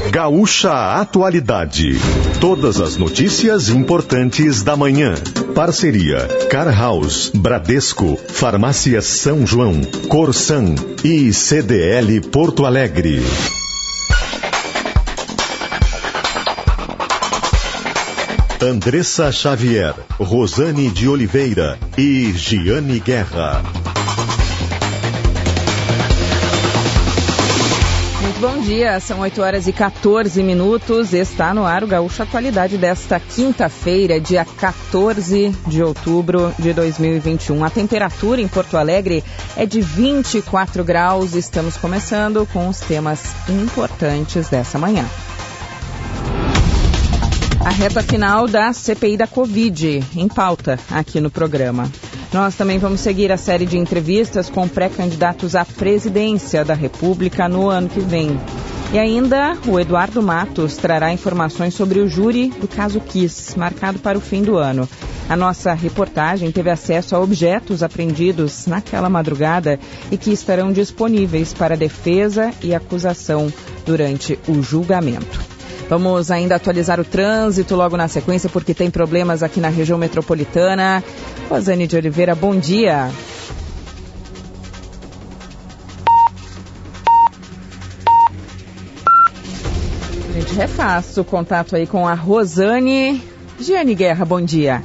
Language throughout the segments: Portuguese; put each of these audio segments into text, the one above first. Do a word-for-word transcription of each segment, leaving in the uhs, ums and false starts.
Gaúcha Atualidade. Todas as notícias importantes da manhã. Parceria Car House, Bradesco, Farmácia São João, Corsan e C D L Porto Alegre. Andressa Xavier, Rosane de Oliveira e Giane Guerra. Muito bom dia, são oito horas e quatorze minutos, está no ar o Gaúcha Atualidade desta quinta-feira, dia quatorze de outubro de dois mil e vinte e um. A temperatura em Porto Alegre é de vinte e quatro graus, estamos começando com os temas importantes dessa manhã. A reta final da C P I da Covid, em pauta aqui no programa. Nós também vamos seguir a série de entrevistas com pré-candidatos à presidência da República no ano que vem. E ainda, o Eduardo Matos trará informações sobre o júri do caso Kiss, marcado para o fim do ano. A nossa reportagem teve acesso a objetos apreendidos naquela madrugada e que estarão disponíveis para defesa e acusação durante o julgamento. Vamos ainda atualizar o trânsito logo na sequência, porque tem problemas aqui na região metropolitana. Rosane de Oliveira, bom dia. A gente refaz o contato aí com a Rosane. Giane Guerra, bom dia.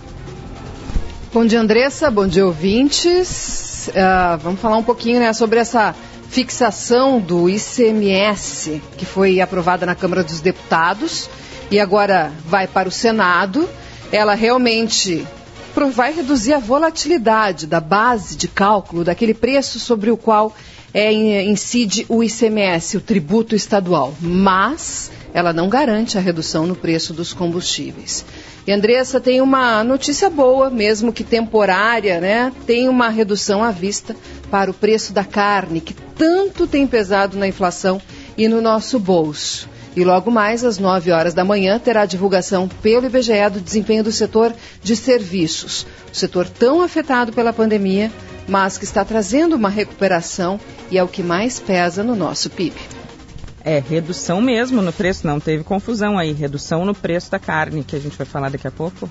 Bom dia, Andressa. Bom dia, ouvintes. Uh, vamos falar um pouquinho, né, sobre essa fixação do I C M S, que foi aprovada na Câmara dos Deputados e agora vai para o Senado. Ela realmente vai reduzir a volatilidade da base de cálculo daquele preço sobre o qual é, incide o I C M S, o tributo estadual, mas ela não garante a redução no preço dos combustíveis. E, Andressa, tem uma notícia boa, mesmo que temporária, né? Tem uma redução à vista para o preço da carne, que tanto tem pesado na inflação e no nosso bolso. E logo mais, às nove horas da manhã, terá divulgação pelo I B G E do desempenho do setor de serviços. O setor tão afetado pela pandemia, mas que está trazendo uma recuperação e é o que mais pesa no nosso P I B. É, redução mesmo no preço, não teve confusão aí, redução no preço da carne, que a gente vai falar daqui a pouco.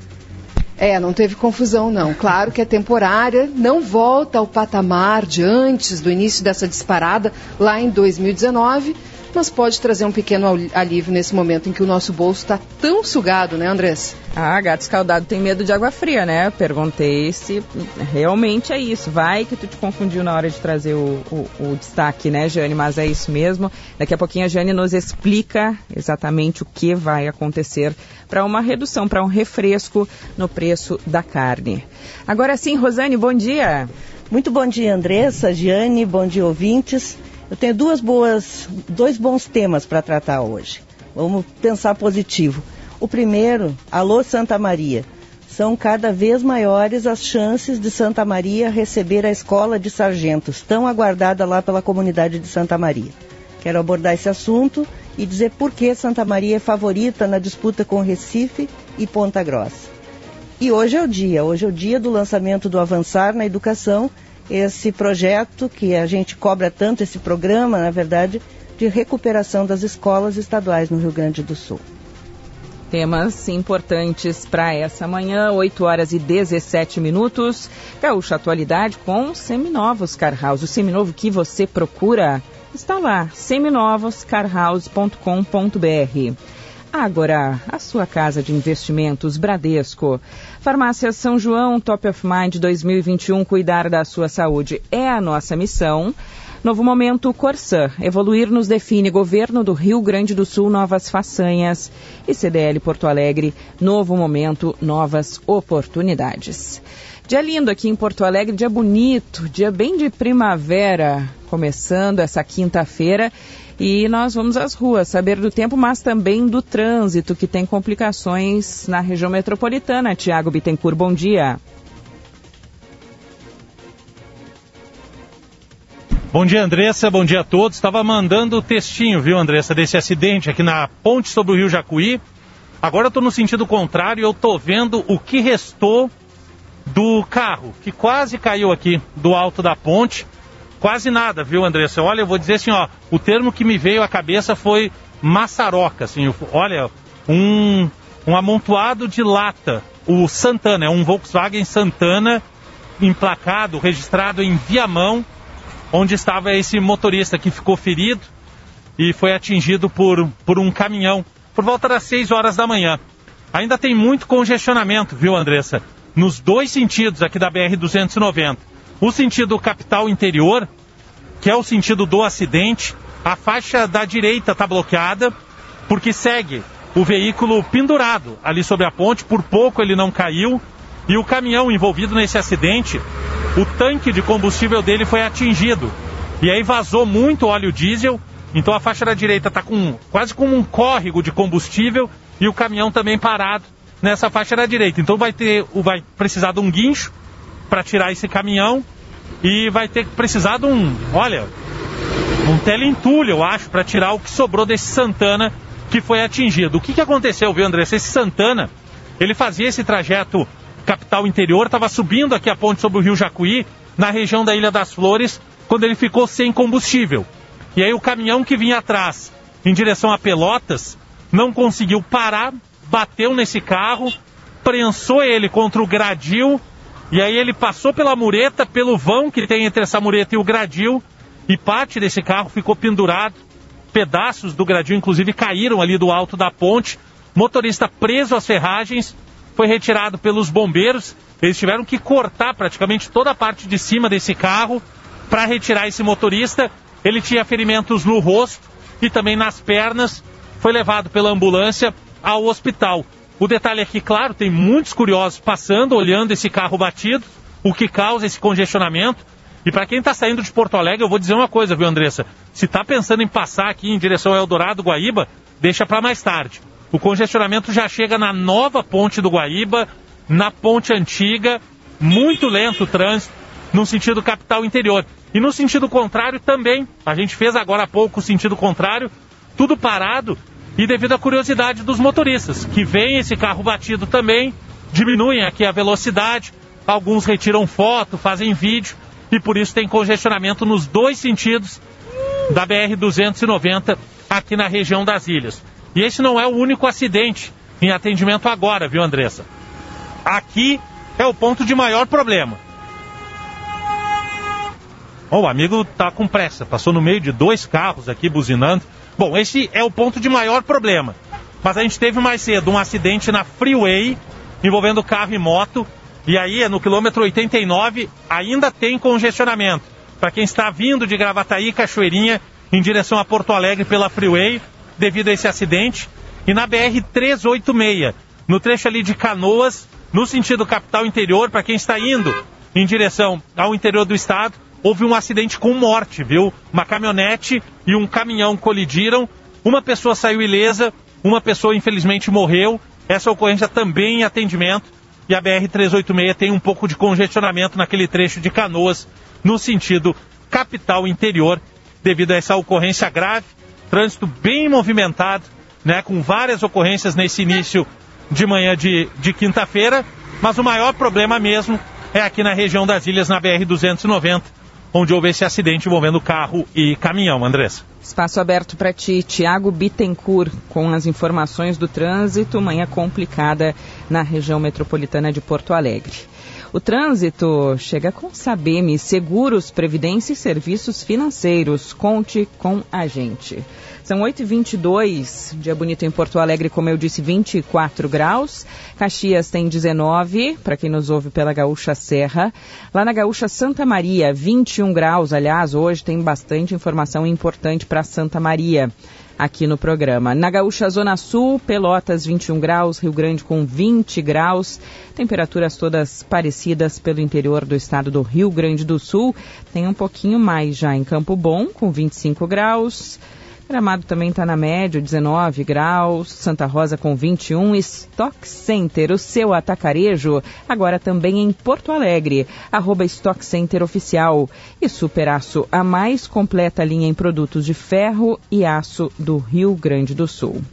É, não teve confusão não, claro que é temporária, não volta ao patamar de antes do início dessa disparada, lá em dois mil e dezenove, mas pode trazer um pequeno alívio nesse momento em que o nosso bolso está tão sugado, né, Andressa? Ah, gato escaldado tem medo de água fria, né? Perguntei se realmente é isso. Vai que tu te confundiu na hora de trazer o, o, o destaque, né, Jane? Mas é isso mesmo. Daqui a pouquinho a Jane nos explica exatamente o que vai acontecer para uma redução, para um refresco no preço da carne. Agora sim, Rosane, bom dia. Muito bom dia, Andressa, Jane, bom dia, ouvintes. Eu tenho duas boas, dois bons temas para tratar hoje. Vamos pensar positivo. O primeiro, alô Santa Maria. São cada vez maiores as chances de Santa Maria receber a escola de sargentos, tão aguardada lá pela comunidade de Santa Maria. Quero abordar esse assunto e dizer por que Santa Maria é favorita na disputa com Recife e Ponta Grossa. E hoje é o dia, hoje é o dia do lançamento do Avançar na Educação, esse projeto que a gente cobra tanto, esse programa, na verdade, de recuperação das escolas estaduais no Rio Grande do Sul. Temas importantes para essa manhã, oito horas e dezessete minutos. Gaúcha Atualidade com Seminovos Car House. O seminovo que você procura está lá, seminovos car house ponto com ponto b r. Agora, a sua casa de investimentos Bradesco. Farmácia São João, Top of Mind dois mil e vinte e um, cuidar da sua saúde é a nossa missão. Novo momento Corsan, evoluir nos define. Governo do Rio Grande do Sul, novas façanhas. E C D L Porto Alegre, novo momento, novas oportunidades. Dia lindo aqui em Porto Alegre, dia bonito, dia bem de primavera, começando essa quinta-feira. E nós vamos às ruas saber do tempo, mas também do trânsito, que tem complicações na região metropolitana. Tiago Bittencourt, bom dia. Bom dia, Andressa, bom dia a todos. Estava mandando o textinho, viu, Andressa, desse acidente aqui na ponte sobre o Rio Jacuí. Agora eu estou no sentido contrário, eu estou vendo o que restou do carro, que quase caiu aqui do alto da ponte. quase nada, viu, Andressa? Olha, eu vou dizer assim, ó, o termo que me veio à cabeça foi maçaroca, assim, olha, um, um amontoado de lata. O Santana, é um Volkswagen Santana emplacado, registrado em Viamão, onde estava esse motorista que ficou ferido e foi atingido por, por um caminhão por volta das seis horas da manhã. Ainda tem muito congestionamento, viu, Andressa? Nos dois sentidos aqui da B R duzentos e noventa. O sentido capital interior, que é o sentido do acidente, a faixa da direita está bloqueada, porque segue o veículo pendurado ali sobre a ponte, por pouco ele não caiu, e o caminhão envolvido nesse acidente, o tanque de combustível dele foi atingido, e aí vazou muito óleo diesel, então a faixa da direita está com, quase como um córrego de combustível, e o caminhão também parado nessa faixa da direita. Então vai, ter, vai precisar de um guincho para tirar esse caminhão, e vai ter que precisar de um, olha, um teleentulho, eu acho, para tirar o que sobrou desse Santana que foi atingido. O que, que aconteceu, viu, André? Esse Santana, ele fazia esse trajeto capital interior, estava subindo aqui a ponte sobre o Rio Jacuí, na região da Ilha das Flores, quando ele ficou sem combustível. E aí o caminhão que vinha atrás, em direção a Pelotas, não conseguiu parar, bateu nesse carro, prensou ele contra o gradil, e aí ele passou pela mureta, pelo vão que tem entre essa mureta e o gradil, e parte desse carro ficou pendurado. Pedaços do gradil, inclusive, caíram ali do alto da ponte. Motorista preso às ferragens, foi retirado pelos bombeiros. Eles tiveram que cortar praticamente toda a parte de cima desse carro para retirar esse motorista. Ele tinha ferimentos no rosto e também nas pernas. Foi levado pela ambulância ao hospital. O detalhe aqui, claro, tem muitos curiosos passando, olhando esse carro batido, o que causa esse congestionamento. E para quem está saindo de Porto Alegre, eu vou dizer uma coisa, viu, Andressa? Se está pensando em passar aqui em direção ao Eldorado, Guaíba, deixa para mais tarde. O congestionamento já chega na nova ponte do Guaíba, na ponte antiga, muito lento o trânsito, no sentido capital interior. E no sentido contrário também. A gente fez agora há pouco o sentido contrário, tudo parado, e devido à curiosidade dos motoristas, que veem esse carro batido também, diminuem aqui a velocidade, alguns retiram foto, fazem vídeo, e por isso tem congestionamento nos dois sentidos da B R duzentos e noventa aqui na região das ilhas. E esse não é o único acidente em atendimento agora, viu, Andressa? Aqui é o ponto de maior problema. Oh, o amigo tá com pressa, passou no meio de dois carros aqui buzinando. Bom, esse é o ponto de maior problema. Mas a gente teve mais cedo um acidente na Freeway envolvendo carro e moto. E aí, no quilômetro oitenta e nove, ainda tem congestionamento. Para quem está vindo de Gravataí, Cachoeirinha, em direção a Porto Alegre pela Freeway, devido a esse acidente. E na B R trezentos e oitenta e seis, no trecho ali de Canoas, no sentido capital interior, para quem está indo em direção ao interior do estado, houve um acidente com morte, viu? Uma caminhonete e um caminhão colidiram, uma pessoa saiu ilesa, uma pessoa infelizmente morreu. Essa ocorrência também em atendimento. E a B R trezentos e oitenta e seis tem um pouco de congestionamento naquele trecho de Canoas, no sentido capital interior, devido a essa ocorrência grave. Trânsito bem movimentado, né, com várias ocorrências nesse início de manhã de, de quinta-feira. Mas o maior problema mesmo é aqui na região das ilhas, na B R duzentos e noventa, onde houve esse acidente envolvendo carro e caminhão, Andressa. Espaço aberto para ti, Tiago Bittencourt, com as informações do trânsito, manhã complicada na região metropolitana de Porto Alegre. O trânsito chega com Sabem, seguros, previdência e serviços financeiros. Conte com a gente. São oito e vinte e dois, dia bonito em Porto Alegre, como eu disse, vinte e quatro graus. Caxias tem dezenove, para quem nos ouve pela Gaúcha Serra. Lá na Gaúcha Santa Maria, vinte e um graus. Aliás, hoje tem bastante informação importante para Santa Maria aqui no programa. Na Gaúcha Zona Sul, Pelotas vinte e um graus, Rio Grande com vinte graus. Temperaturas todas parecidas pelo interior do estado do Rio Grande do Sul. Tem um pouquinho mais já em Campo Bom, com vinte e cinco graus. Gramado também está na média, dezenove graus, Santa Rosa com vinte e um, Stock Center, o seu atacarejo, agora também em Porto Alegre, arroba Stock Center Oficial. E Super Aço, a mais completa linha em produtos de ferro e aço do Rio Grande do Sul.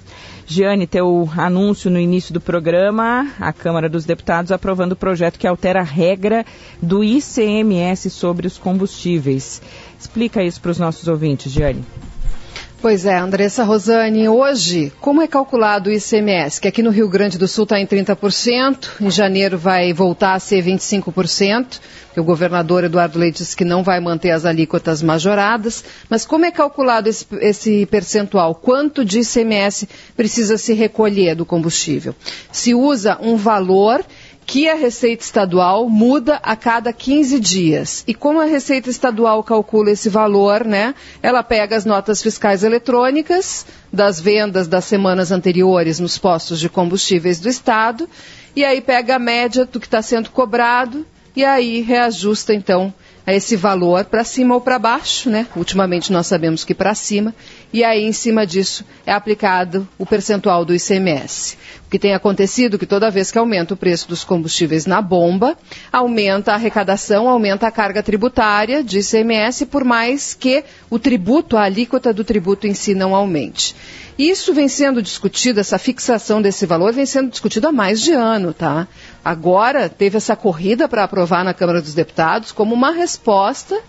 Giane, teu anúncio no início do programa, a Câmara dos Deputados aprovando o projeto que altera a regra do I C M S sobre os combustíveis. Explica isso para os nossos ouvintes, Giane. Pois é, Andressa, Rosane, hoje, como é calculado o I C M S? Que aqui no Rio Grande do Sul está em trinta por cento, em janeiro vai voltar a ser vinte e cinco por cento, porque o governador Eduardo Leite disse que não vai manter as alíquotas majoradas, mas como é calculado esse, esse percentual? Quanto de I C M S precisa se recolher do combustível? Se usa um valor que a Receita Estadual muda a cada quinze dias. E como a Receita Estadual calcula esse valor, né? Ela pega as notas fiscais eletrônicas das vendas das semanas anteriores nos postos de combustíveis do Estado, e aí pega a média do que está sendo cobrado, e aí reajusta, então, esse valor para cima ou para baixo, né? Ultimamente nós sabemos que para cima, e aí em cima disso é aplicado o percentual do I C M S. O que tem acontecido é que toda vez que aumenta o preço dos combustíveis na bomba, aumenta a arrecadação, aumenta a carga tributária de I C M S, por mais que o tributo, a alíquota do tributo em si não aumente. Isso vem sendo discutido, essa fixação desse valor vem sendo discutido há mais de ano, tá? Agora teve essa corrida para aprovar na Câmara dos Deputados como uma resposta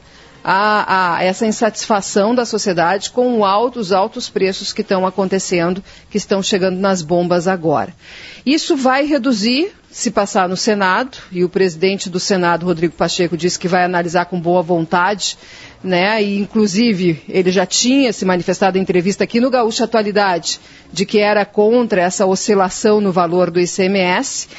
a, a essa insatisfação da sociedade com o alto, os altos preços que estão acontecendo, que estão chegando nas bombas agora. Isso vai reduzir, se passar no Senado, e o presidente do Senado, Rodrigo Pacheco, disse que vai analisar com boa vontade, né? E inclusive ele já tinha se manifestado em entrevista aqui no Gaúcha Atualidade, de que era contra essa oscilação no valor do I C M S.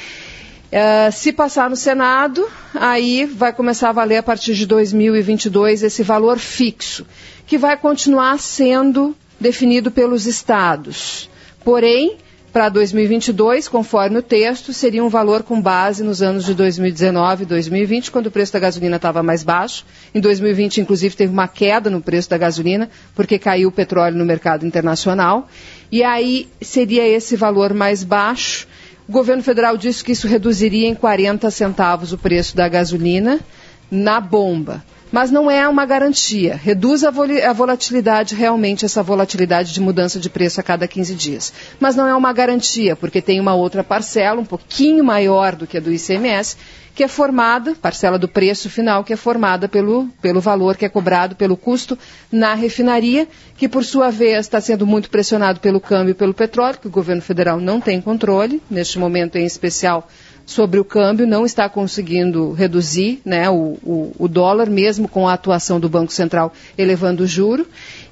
Uh, se passar no Senado, aí vai começar a valer a partir de dois mil e vinte e dois esse valor fixo, que vai continuar sendo definido pelos estados. Porém, para dois mil e vinte e dois, conforme o texto, seria um valor com base nos anos de dois mil e dezenove e dois mil e vinte, quando o preço da gasolina estava mais baixo. Em dois mil e vinte, inclusive, teve uma queda no preço da gasolina, porque caiu o petróleo no mercado internacional. E aí seria esse valor mais baixo. O governo federal disse que isso reduziria em quarenta centavos o preço da gasolina na bomba. Mas não é uma garantia. Reduz a, vol- a volatilidade, realmente, essa volatilidade de mudança de preço a cada quinze dias. Mas não é uma garantia, porque tem uma outra parcela, um pouquinho maior do que a do I C M S, que é formada, parcela do preço final, que é formada pelo, pelo valor que é cobrado, pelo custo na refinaria, que por sua vez está sendo muito pressionado pelo câmbio e pelo petróleo, que o governo federal não tem controle, neste momento em especial sobre o câmbio, não está conseguindo reduzir, né, o, o, o dólar, mesmo com a atuação do Banco Central elevando o juro.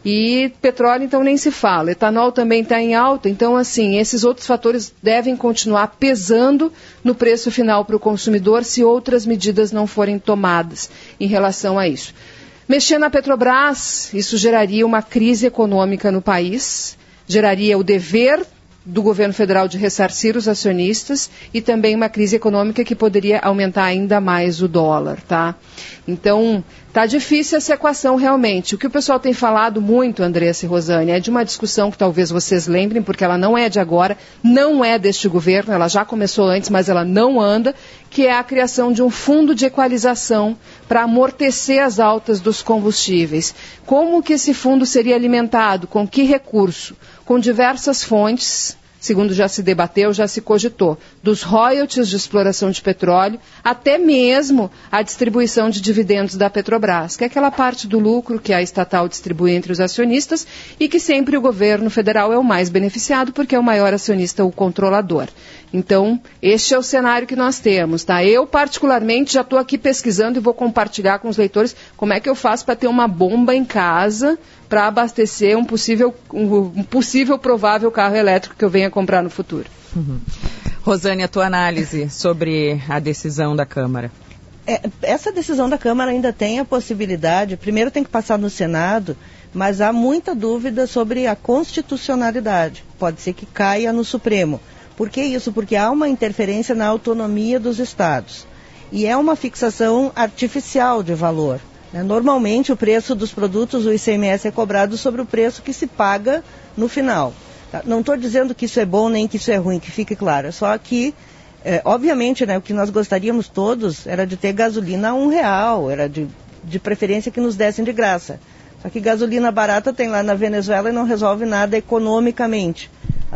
E petróleo, então, nem se fala. Etanol também está em alta. Então, assim, esses outros fatores devem continuar pesando no preço final para o consumidor se outras medidas não forem tomadas em relação a isso. Mexer na Petrobras, isso geraria uma crise econômica no país, geraria o dever do governo federal de ressarcir os acionistas e também uma crise econômica que poderia aumentar ainda mais o dólar, tá? Então, tá difícil essa equação realmente. O que o pessoal tem falado muito, Andressa e Rosane, é de uma discussão que talvez vocês lembrem, porque ela não é de agora, não é deste governo, ela já começou antes, mas ela não anda, que é a criação de um fundo de equalização para amortecer as altas dos combustíveis. Como que esse fundo seria alimentado? Com que recurso? Com diversas fontes, segundo já se debateu, já se cogitou, dos royalties de exploração de petróleo, até mesmo a distribuição de dividendos da Petrobras, que é aquela parte do lucro que a estatal distribui entre os acionistas e que sempre o governo federal é o mais beneficiado, porque é o maior acionista, o controlador. Então, este é o cenário que nós temos, tá? Eu, particularmente, já estou aqui pesquisando e vou compartilhar com os leitores como é que eu faço para ter uma bomba em casa para abastecer um possível, um, um possível provável carro elétrico que eu venha comprar no futuro. Uhum. Rosane, a tua análise sobre a decisão da Câmara. É, essa decisão da Câmara ainda tem a possibilidade, primeiro tem que passar no Senado, mas há muita dúvida sobre a constitucionalidade. Pode ser que caia no Supremo. Por que isso? Porque há uma interferência na autonomia dos estados. E é uma fixação artificial de valor. Né? Normalmente o preço dos produtos, o I C M S é cobrado sobre o preço que se paga no final. Tá? Não estou dizendo que isso é bom nem que isso é ruim, que fique claro. É só que, é, obviamente, né, o que nós gostaríamos todos era de ter gasolina a um real, era de, de preferência que nos dessem de graça. Só que gasolina barata tem lá na Venezuela e não resolve nada economicamente.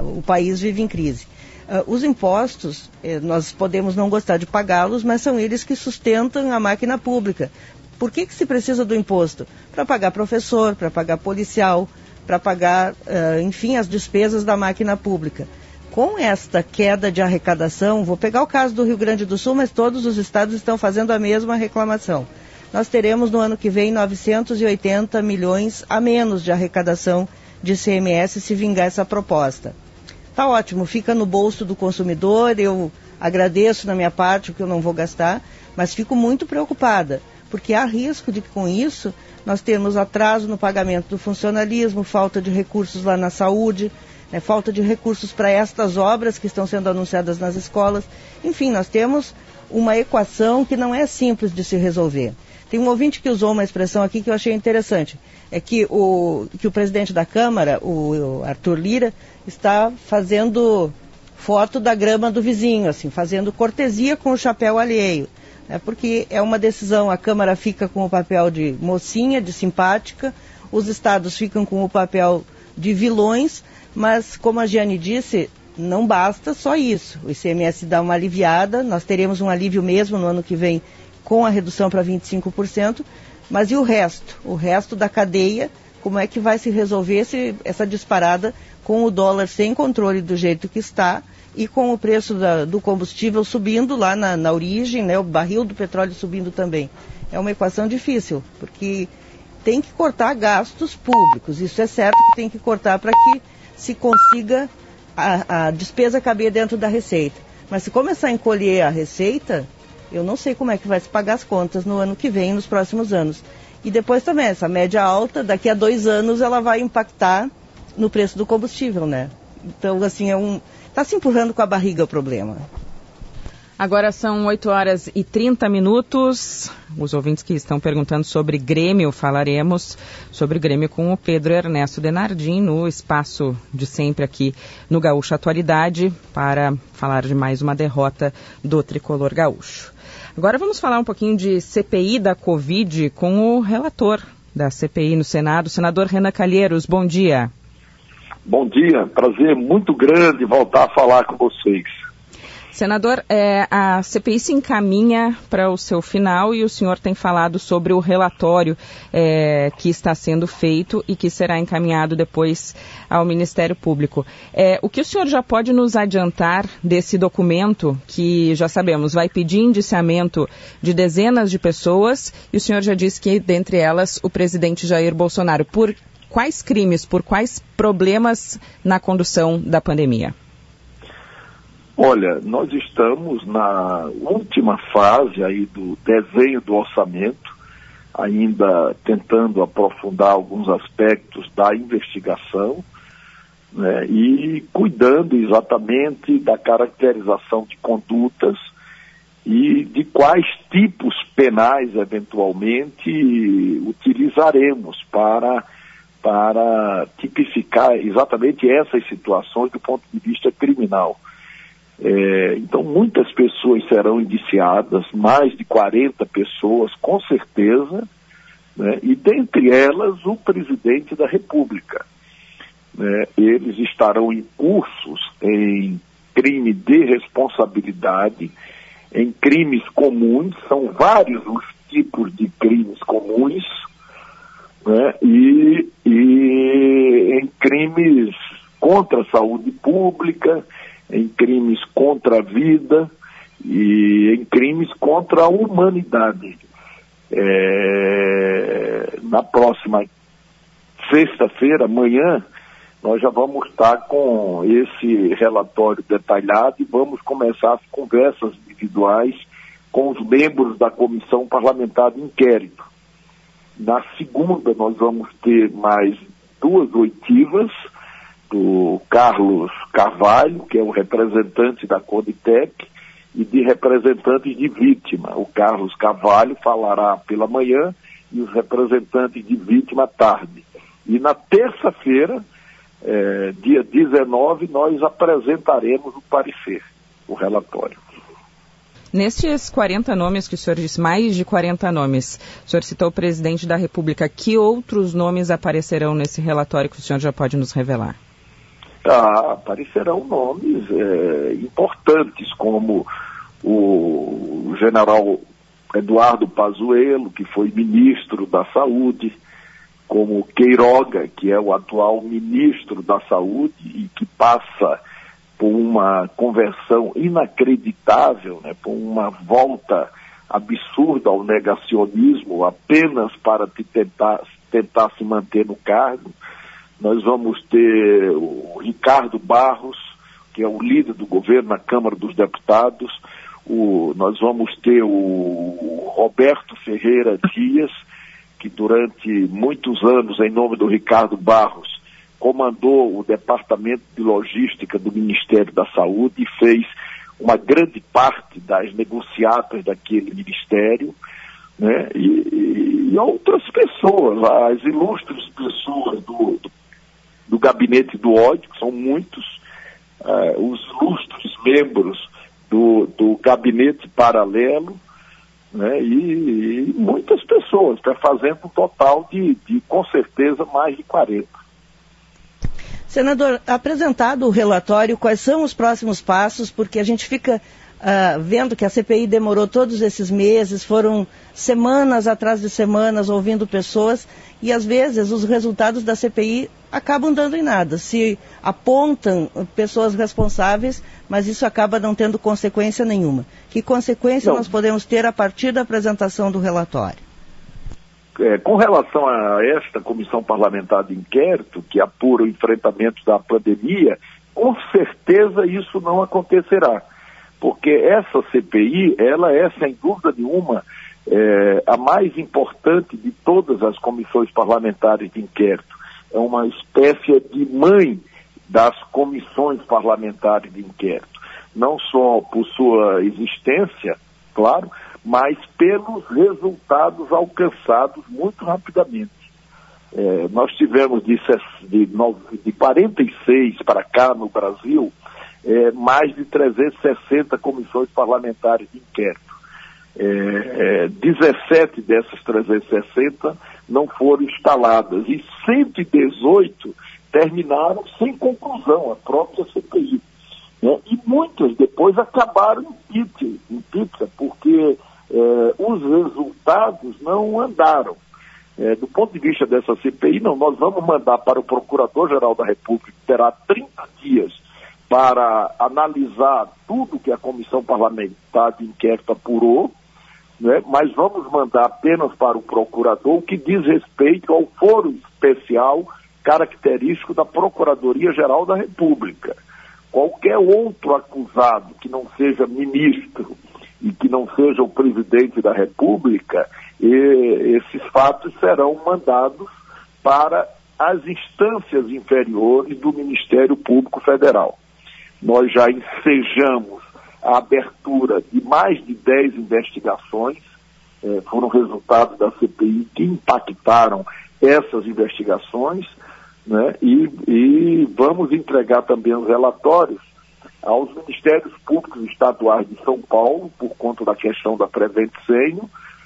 O país vive em crise. Uh, os impostos, eh, nós podemos não gostar de pagá-los, mas são eles que sustentam a máquina pública. Por que que se precisa do imposto? Para pagar professor, para pagar policial, para pagar, uh, enfim, as despesas da máquina pública. Com esta queda de arrecadação, vou pegar o caso do Rio Grande do Sul, mas todos os estados estão fazendo a mesma reclamação. Nós teremos no ano que vem novecentos e oitenta milhões a menos de arrecadação de I C M S se vingar essa proposta. Tá ótimo, fica no bolso do consumidor, eu agradeço na minha parte o que eu não vou gastar, mas fico muito preocupada, porque há risco de que com isso nós temos atraso no pagamento do funcionalismo, falta de recursos lá na saúde, né, falta de recursos para estas obras que estão sendo anunciadas nas escolas. Enfim, nós temos uma equação que não é simples de se resolver. Tem um ouvinte que usou uma expressão aqui que eu achei interessante, é que o, que o presidente da Câmara, o, o Arthur Lira, está fazendo foto da grama do vizinho, assim, fazendo cortesia com o chapéu alheio. É porque é uma decisão, a Câmara fica com o papel de mocinha, de simpática, os estados ficam com o papel de vilões, mas como a Giane disse, não basta só isso. O I C M S dá uma aliviada, nós teremos um alívio mesmo no ano que vem com a redução para vinte e cinco por cento, mas e o resto? O resto da cadeia, como é que vai se resolver esse, essa disparada com o dólar sem controle do jeito que está e com o preço da, do combustível subindo lá na, na origem, né, o barril do petróleo subindo também? É uma equação difícil, porque tem que cortar gastos públicos, isso é certo que tem que cortar para que se consiga a, a despesa caber dentro da receita. Mas se começar a encolher a receita, eu não sei como é que vai se pagar as contas no ano que vem, nos próximos anos. E depois também, essa média alta, daqui a dois anos ela vai impactar no preço do combustível, né? Então, assim, é um... está se empurrando com a barriga o problema. Agora são oito horas e trinta minutos. Os ouvintes que estão perguntando sobre Grêmio, falaremos sobre Grêmio com o Pedro Ernesto Denardim no espaço de sempre aqui no Gaúcho Atualidade para falar de mais uma derrota do tricolor gaúcho. Agora vamos falar um pouquinho de C P I da Covid com o relator da C P I no Senado, o senador Renan Calheiros. Bom dia. Bom dia, prazer muito grande voltar a falar com vocês. Senador, é, a C P I se encaminha para o seu final e o senhor tem falado sobre o relatório é, que está sendo feito e que será encaminhado depois ao Ministério Público. É, o que o senhor já pode nos adiantar desse documento que, já sabemos, vai pedir indiciamento de dezenas de pessoas e o senhor já disse que, dentre elas, o presidente Jair Bolsonaro. Por quais crimes, por quais problemas na condução da pandemia? Olha, nós estamos na última fase aí do desenho do orçamento, ainda tentando aprofundar alguns aspectos da investigação, né, e cuidando exatamente da caracterização de condutas e de quais tipos penais, eventualmente, utilizaremos para, para tipificar exatamente essas situações do ponto de vista criminal. É, então, muitas pessoas serão indiciadas, mais de quarenta pessoas, com certeza, né, e dentre elas o presidente da República. Né, eles estarão incursos em crime de responsabilidade, em crimes comuns, são vários os tipos de crimes comuns, né, e, e em crimes contra a saúde pública, em crimes contra a vida e em crimes contra a humanidade. É, na próxima sexta-feira, amanhã, nós já vamos estar com esse relatório detalhado e vamos começar as conversas individuais com os membros da Comissão Parlamentar de Inquérito. Na segunda, nós vamos ter mais duas oitivas, do Carlos Carvalho, que é o representante da Coditec, e de representantes de vítima. O Carlos Carvalho falará pela manhã e os representantes de vítima à tarde. E na terça-feira, é, dia dezenove, nós apresentaremos o parecer, o relatório. Nestes quarenta nomes que o senhor disse, mais de quarenta nomes, o senhor citou o presidente da República, que outros nomes aparecerão nesse relatório que o senhor já pode nos revelar? ah, aparecerão nomes é, importantes, como o general Eduardo Pazuello, que foi ministro da Saúde, como Queiroga, que é o atual ministro da Saúde e que passa por uma conversão inacreditável, né, por uma volta absurda ao negacionismo apenas para te tentar, tentar se manter no cargo. Nós vamos ter o Ricardo Barros, que é o líder do governo na Câmara dos Deputados. O, nós vamos ter o Roberto Ferreira Dias, que durante muitos anos, em nome do Ricardo Barros, comandou o Departamento de Logística do Ministério da Saúde e fez uma grande parte das negociatas daquele ministério, né? e, e outras pessoas, as ilustres pessoas do, do, do Gabinete do Ódio, que são muitos, uh, os ilustres membros do, do Gabinete Paralelo, né? e, e muitas pessoas, tá fazendo um total de, de, com certeza, mais de quarenta. Senador, apresentado o relatório, quais são os próximos passos? Porque a gente fica uh, vendo que a C P I demorou todos esses meses, foram semanas atrás de semanas ouvindo pessoas e às vezes os resultados da C P I acabam dando em nada. Se apontam pessoas responsáveis, mas isso acaba não tendo consequência nenhuma. Que consequência não. nós podemos ter a partir da apresentação do relatório? É, com relação a esta comissão parlamentar de inquérito, que apura o enfrentamento da pandemia, com certeza isso não acontecerá. Porque essa C P I, ela é, sem dúvida nenhuma, é, a mais importante de todas as comissões parlamentares de inquérito. É uma espécie de mãe das comissões parlamentares de inquérito. Não só por sua existência, claro, mas pelos resultados alcançados muito rapidamente. É, nós tivemos de, de, de quarenta e seis para cá no Brasil, é, mais de trezentas e sessenta comissões parlamentares de inquérito. É, é, dezessete dessas trezentas e sessenta não foram instaladas e cento e dezoito terminaram sem conclusão, a própria C P I. Né? E muitas depois acabaram em pizza, em pizza porque eh, os resultados não andaram. Eh, do ponto de vista dessa C P I, não, nós vamos mandar para o Procurador-Geral da República, que terá trinta dias para analisar tudo que a Comissão Parlamentar de Inquérito apurou, né? Mas vamos mandar apenas para o Procurador o que diz respeito ao foro especial característico da Procuradoria-Geral da República. Qualquer outro acusado que não seja ministro e que não seja o presidente da República, e esses fatos serão mandados para as instâncias inferiores do Ministério Público Federal. Nós já ensejamos a abertura de mais de dez investigações, eh, foram resultados da C P I que impactaram essas investigações, né? e, e vamos entregar também os relatórios aos Ministérios Públicos Estaduais de São Paulo, por conta da questão da Prevent Senior,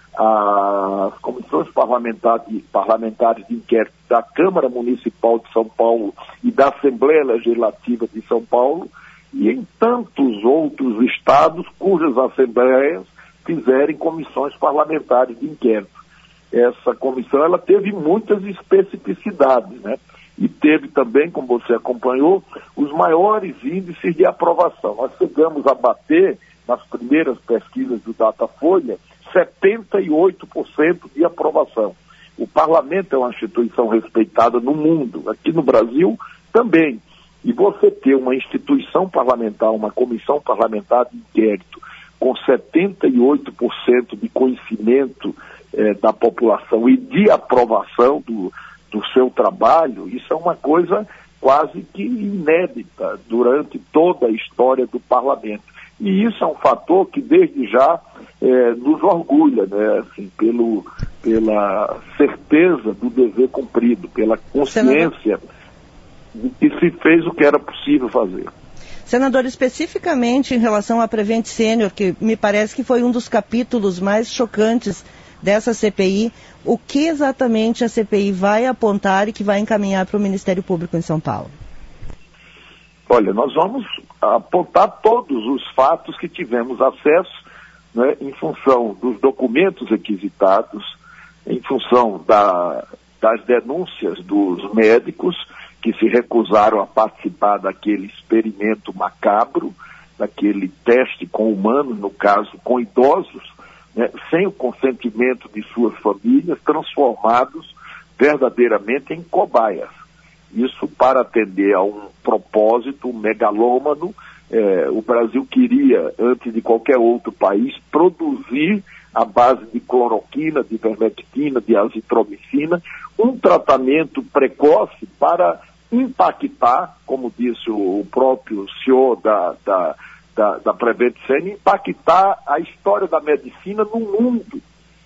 às comissões parlamentares, parlamentares de inquérito da Câmara Municipal de São Paulo e da Assembleia Legislativa de São Paulo, e em tantos outros estados cujas assembleias fizerem comissões parlamentares de inquérito. Essa comissão ela teve muitas especificidades, né? E teve também, como você acompanhou, os maiores índices de aprovação. Nós chegamos a bater, nas primeiras pesquisas do Datafolha, setenta e oito por cento de aprovação. O parlamento é uma instituição respeitada no mundo, aqui no Brasil também. E você ter uma instituição parlamentar, uma comissão parlamentar de inquérito, com setenta e oito por cento de conhecimento eh, da população e de aprovação do, do seu trabalho, isso é uma coisa quase que inédita durante toda a história do parlamento. E isso é um fator que desde já eh, nos orgulha, né, assim, pelo, pela certeza do dever cumprido, pela consciência de que se fez o que era possível fazer. Senador, especificamente em relação à Prevent Senior, que me parece que foi um dos capítulos mais chocantes dessa C P I, o que exatamente a C P I vai apontar e que vai encaminhar para o Ministério Público em São Paulo? Olha, nós vamos apontar todos os fatos que tivemos acesso, né, em função dos documentos requisitados, em função da, das denúncias dos médicos que se recusaram a participar daquele experimento macabro, daquele teste com humanos, no caso com idosos, né, sem o consentimento de suas famílias, transformados verdadeiramente em cobaias. Isso para atender a um propósito megalômano. É, o Brasil queria, antes de qualquer outro país, produzir à base de cloroquina, de ivermectina, de azitromicina, um tratamento precoce para impactar, como disse o próprio senhor da, da, da, da Prevent Senior, impactar a história da medicina no mundo,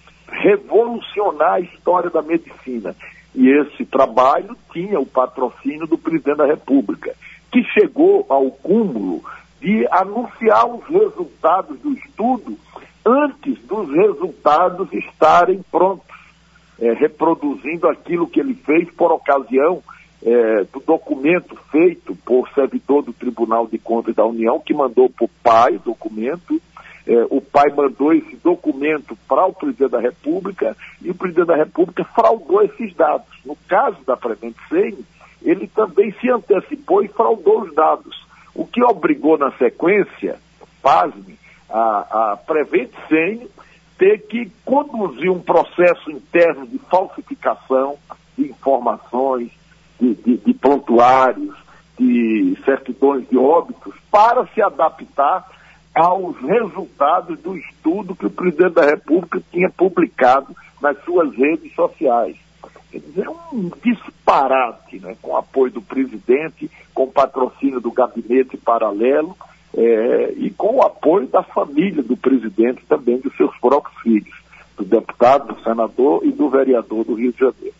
revolucionar a história da medicina. E esse trabalho tinha o patrocínio do presidente da República, que chegou ao cúmulo de anunciar os resultados do estudo antes dos resultados estarem prontos, é, reproduzindo aquilo que ele fez por ocasião é, do documento feito por servidor do Tribunal de Contas da União, que mandou para o pai o documento. É, o pai mandou esse documento para o presidente da República e o presidente da República fraudou esses dados. No caso da Prevent Senior, ele também se antecipou e fraudou os dados, o que obrigou na sequência, pasme, a, a Prevent Senior ter que conduzir um processo interno de falsificação de informações, de, de, de prontuários, de certidões de óbitos, para se adaptar aos resultados do estudo que o presidente da República tinha publicado nas suas redes sociais. Quer dizer, um disparate, né, com o apoio do presidente, com o patrocínio do gabinete paralelo é, e com o apoio da família do presidente, também dos seus próprios filhos, do deputado, do senador e do vereador do Rio de Janeiro.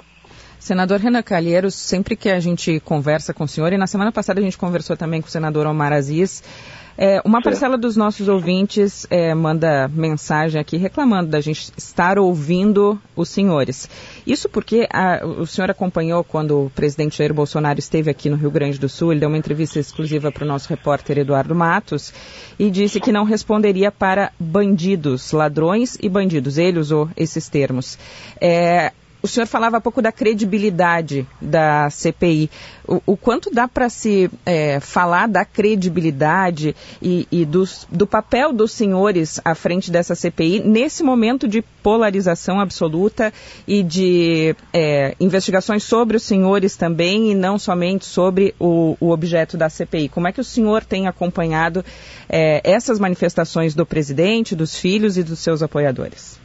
Senador Renan Calheiros, sempre que a gente conversa com o senhor, e na semana passada a gente conversou também com o senador Omar Aziz, é, uma parcela dos nossos ouvintes é, manda mensagem aqui reclamando da gente estar ouvindo os senhores. Isso porque a, o senhor acompanhou quando o presidente Jair Bolsonaro esteve aqui no Rio Grande do Sul, ele deu uma entrevista exclusiva para o nosso repórter Eduardo Matos e disse que não responderia para bandidos, ladrões e bandidos. Ele usou esses termos. É, O senhor falava há pouco da credibilidade da C P I. O, o quanto dá para se é, falar da credibilidade e, e dos, do papel dos senhores à frente dessa C P I nesse momento de polarização absoluta e de é, investigações sobre os senhores também e não somente sobre o, o objeto da C P I? Como é que o senhor tem acompanhado é, essas manifestações do presidente, dos filhos e dos seus apoiadores?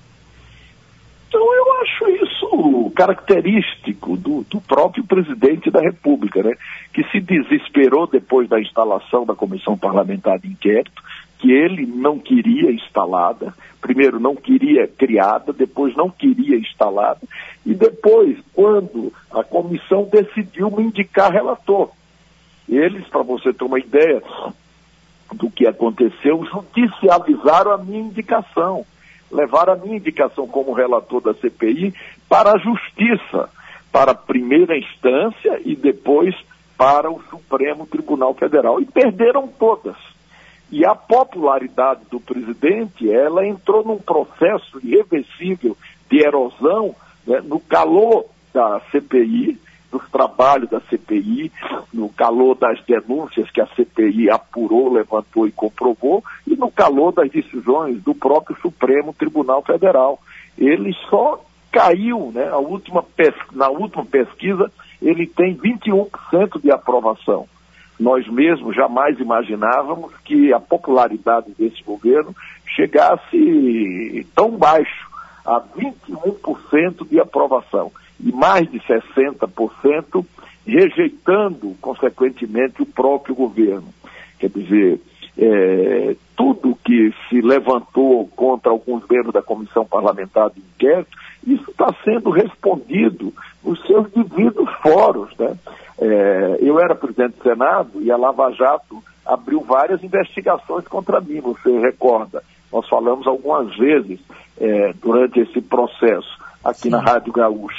Então eu acho isso característico do, do próprio presidente da República, né? Que se desesperou depois da instalação da Comissão Parlamentar de Inquérito, que ele não queria instalada, primeiro não queria criada, depois não queria instalada, e depois, quando a comissão decidiu me indicar relator. Eles, para você ter uma ideia do que aconteceu, judicializaram a minha indicação. Levar a minha indicação como relator da C P I para a Justiça, para a primeira instância e depois para o Supremo Tribunal Federal. E perderam todas. E a popularidade do presidente, ela entrou num processo irreversível de erosão, né, no calor da C P I, dos trabalhos da C P I, no calor das denúncias que a C P I apurou, levantou e comprovou, e no calor das decisões do próprio Supremo Tribunal Federal. Ele só caiu, né, a última pes- na última pesquisa, ele tem vinte e um por cento de aprovação. Nós mesmos jamais imaginávamos que a popularidade desse governo chegasse tão baixo, a vinte e um por cento de aprovação. E mais de sessenta por cento rejeitando, consequentemente, o próprio governo. Quer dizer, é, tudo que se levantou contra alguns membros da Comissão Parlamentar de Inquérito, isso está sendo respondido nos seus devidos fóruns, né? É, eu era presidente do Senado e a Lava Jato abriu várias investigações contra mim, você recorda. Nós falamos algumas vezes é, durante esse processo aqui Sim. na Rádio Gaúcha.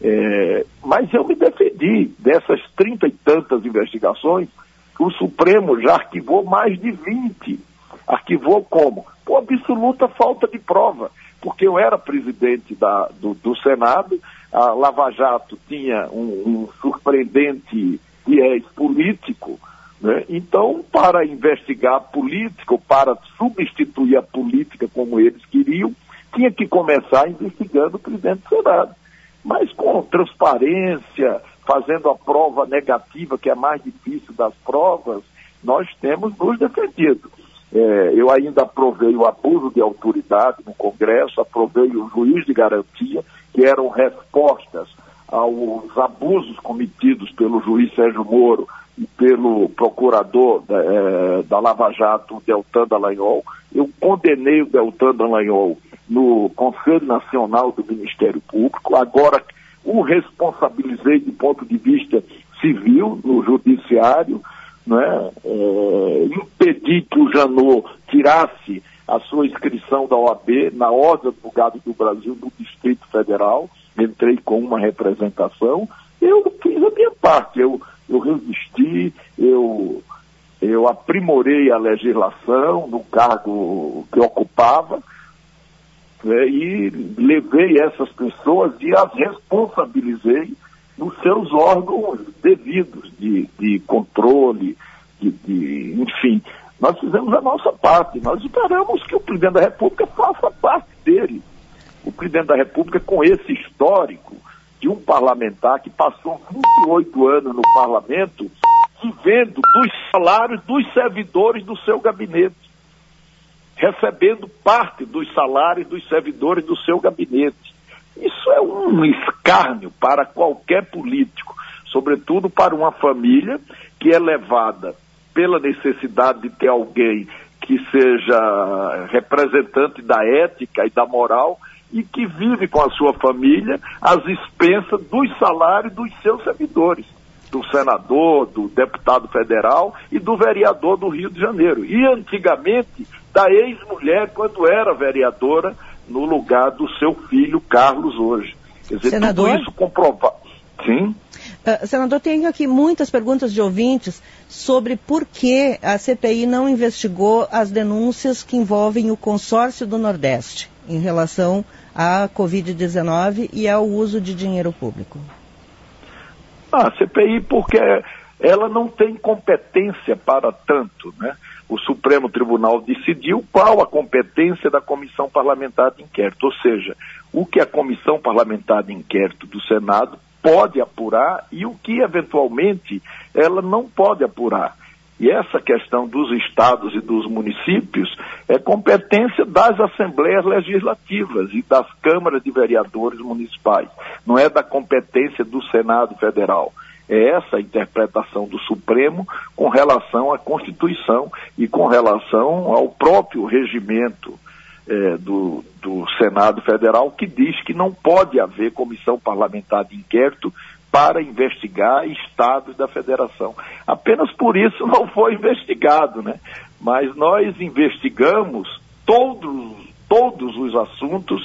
É, mas eu me defendi dessas trinta e tantas investigações, o Supremo já arquivou mais de vinte. Arquivou como? Por absoluta falta de prova, porque eu era presidente da, do, do Senado, a Lava Jato tinha um, um surpreendente viés político, né? Então, para investigar a política, ou para substituir a política como eles queriam, tinha que começar investigando o presidente do Senado. Mas com transparência, fazendo a prova negativa, que é a mais difícil das provas, nós temos nos defendido. É, eu ainda aprovei o abuso de autoridade no Congresso, aprovei o juiz de garantia, que eram respostas aos abusos cometidos pelo juiz Sérgio Moro e pelo procurador da, é, da Lava Jato, Deltan Dallagnol. Eu condenei o Deltan Dallagnol no Conselho Nacional do Ministério Público, agora o responsabilizei do ponto de vista civil no Judiciário, né? É, impedi que o Janot tirasse a sua inscrição da O A B na Ordem do Advogado do Brasil no Distrito Federal, entrei com uma representação, eu fiz a minha parte, eu, eu resisti, eu, eu aprimorei a legislação no cargo que ocupava, né, e levei essas pessoas e as responsabilizei nos seus órgãos devidos de, de controle, de, de, enfim. Nós fizemos a nossa parte, nós esperamos que o presidente da República faça parte dele. O presidente da República, com esse histórico de um parlamentar que passou vinte e oito anos no parlamento, vivendo dos salários dos servidores do seu gabinete, recebendo parte dos salários dos servidores do seu gabinete. Isso é um escárnio para qualquer político, sobretudo para uma família que é levada pela necessidade de ter alguém que seja representante da ética e da moral e que vive com a sua família às expensas dos salários dos seus servidores, do senador, do deputado federal e do vereador do Rio de Janeiro. E antigamente, da ex-mulher, quando era vereadora, no lugar do seu filho Carlos hoje. Quer dizer, senador? Tudo isso comprovado. Sim. Uh, senador, tenho aqui muitas perguntas de ouvintes sobre por que a C P I não investigou as denúncias que envolvem o consórcio do Nordeste em relação à covid dezenove e ao uso de dinheiro público. Ah, a C P I porque ela não tem competência para tanto, né? O Supremo Tribunal decidiu qual a competência da Comissão Parlamentar de Inquérito, ou seja, o que a Comissão Parlamentar de Inquérito do Senado pode apurar e o que, eventualmente, ela não pode apurar. E essa questão dos estados e dos municípios é competência das assembleias legislativas e das câmaras de vereadores municipais. Não é da competência do Senado Federal. É essa a interpretação do Supremo com relação à Constituição e com relação ao próprio regimento é, do, do Senado Federal, que diz que não pode haver comissão parlamentar de inquérito para investigar estados da federação. Apenas por isso não foi investigado, né? Mas nós investigamos todos, todos os assuntos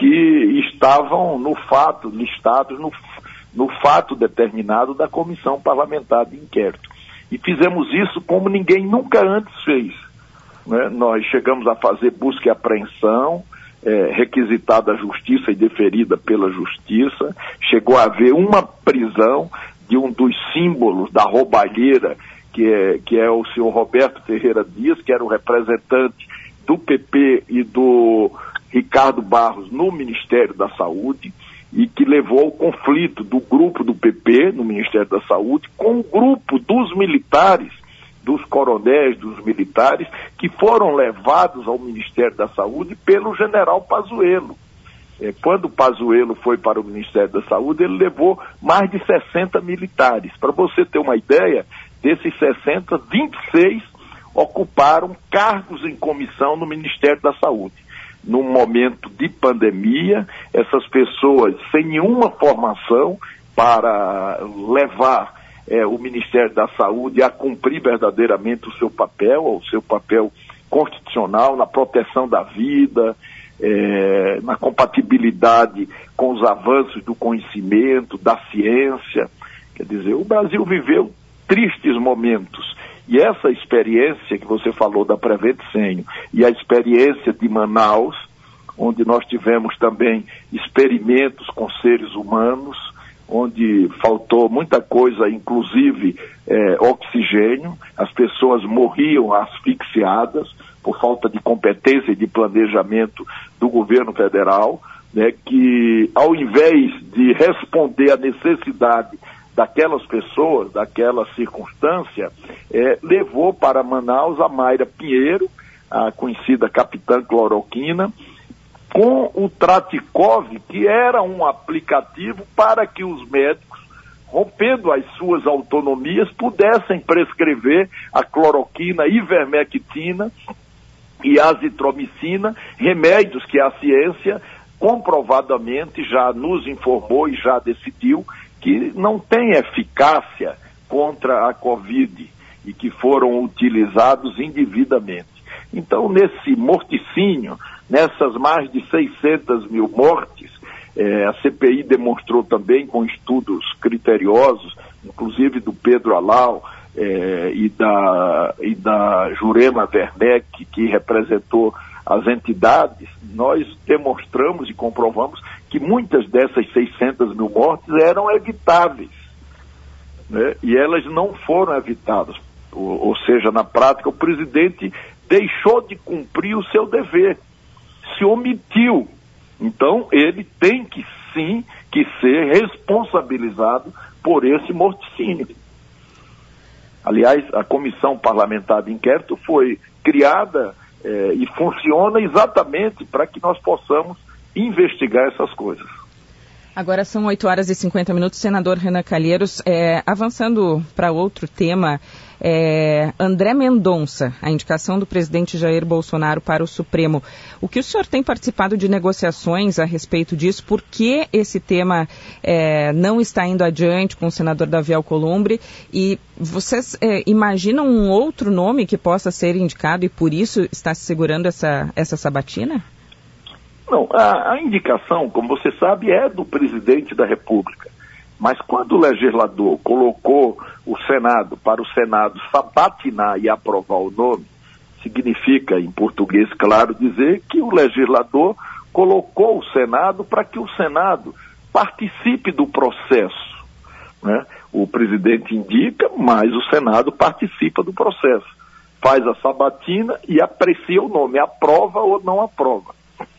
que estavam no fato, listados no no fato determinado da Comissão Parlamentar de Inquérito. E fizemos isso como ninguém nunca antes fez, né? Nós chegamos a fazer busca e apreensão, é, requisitada a Justiça e deferida pela Justiça. Chegou a haver uma prisão de um dos símbolos da roubalheira, que é, que é o senhor Roberto Ferreira Dias, que era o representante do P P e do Ricardo Barros no Ministério da Saúde, e que levou ao conflito do grupo do P P no Ministério da Saúde com o grupo dos militares, dos coronéis, dos militares, que foram levados ao Ministério da Saúde pelo general Pazuello. É, quando o Pazuello foi para o Ministério da Saúde, ele levou mais de sessenta militares. Para você ter uma ideia, desses sessenta, vinte e seis ocuparam cargos em comissão no Ministério da Saúde. Num momento de pandemia, essas pessoas sem nenhuma formação para levar é, o Ministério da Saúde a cumprir verdadeiramente o seu papel, o seu papel constitucional na proteção da vida, é, na compatibilidade com os avanços do conhecimento, da ciência. Quer dizer, o Brasil viveu tristes momentos. E essa experiência que você falou da Prevent Senior e a experiência de Manaus, onde nós tivemos também experimentos com seres humanos, onde faltou muita coisa, inclusive é, oxigênio, as pessoas morriam asfixiadas por falta de competência e de planejamento do governo federal, né, que ao invés de responder à necessidade daquelas pessoas, daquela circunstância, é, levou para Manaus a Mayra Pinheiro, a conhecida Capitã Cloroquina, com o Tratikov, que era um aplicativo para que os médicos, rompendo as suas autonomias, pudessem prescrever a cloroquina, ivermectina e azitromicina, remédios que a ciência comprovadamente já nos informou e já decidiu que não tem eficácia contra a Covid e que foram utilizados indevidamente. Então, nesse morticínio, nessas mais de seiscentas mil mortes, eh, a C P I demonstrou também com estudos criteriosos, inclusive do Pedro Alau eh, e, da, e da Jurema Werneck, que representou as entidades, nós demonstramos e comprovamos que muitas dessas seiscentas mil mortes eram evitáveis, né? E elas não foram evitadas. Ou, ou seja, na prática, o presidente deixou de cumprir o seu dever, se omitiu. Então, ele tem que, sim, que ser responsabilizado por esse morticínio. Aliás, a Comissão Parlamentar de Inquérito foi criada eh, e funciona exatamente para que nós possamos investigar essas coisas. Agora são oito horas e cinquenta minutos. Senador Renan Calheiros, é, avançando para outro tema, é, André Mendonça, a indicação do presidente Jair Bolsonaro para o Supremo. O que o senhor tem participado de negociações a respeito disso? Por que esse tema é, não está indo adiante com o senador Davi Alcolumbre? E vocês é, imaginam um outro nome que possa ser indicado e por isso está se segurando essa, essa sabatina? Não, a, a indicação, como você sabe, é do presidente da República. Mas quando o legislador colocou o Senado para o Senado sabatinar e aprovar o nome, significa, em português claro, dizer que o legislador colocou o Senado para que o Senado participe do processo, né? O presidente indica, mas o Senado participa do processo. Faz a sabatina e aprecia o nome, aprova ou não aprova.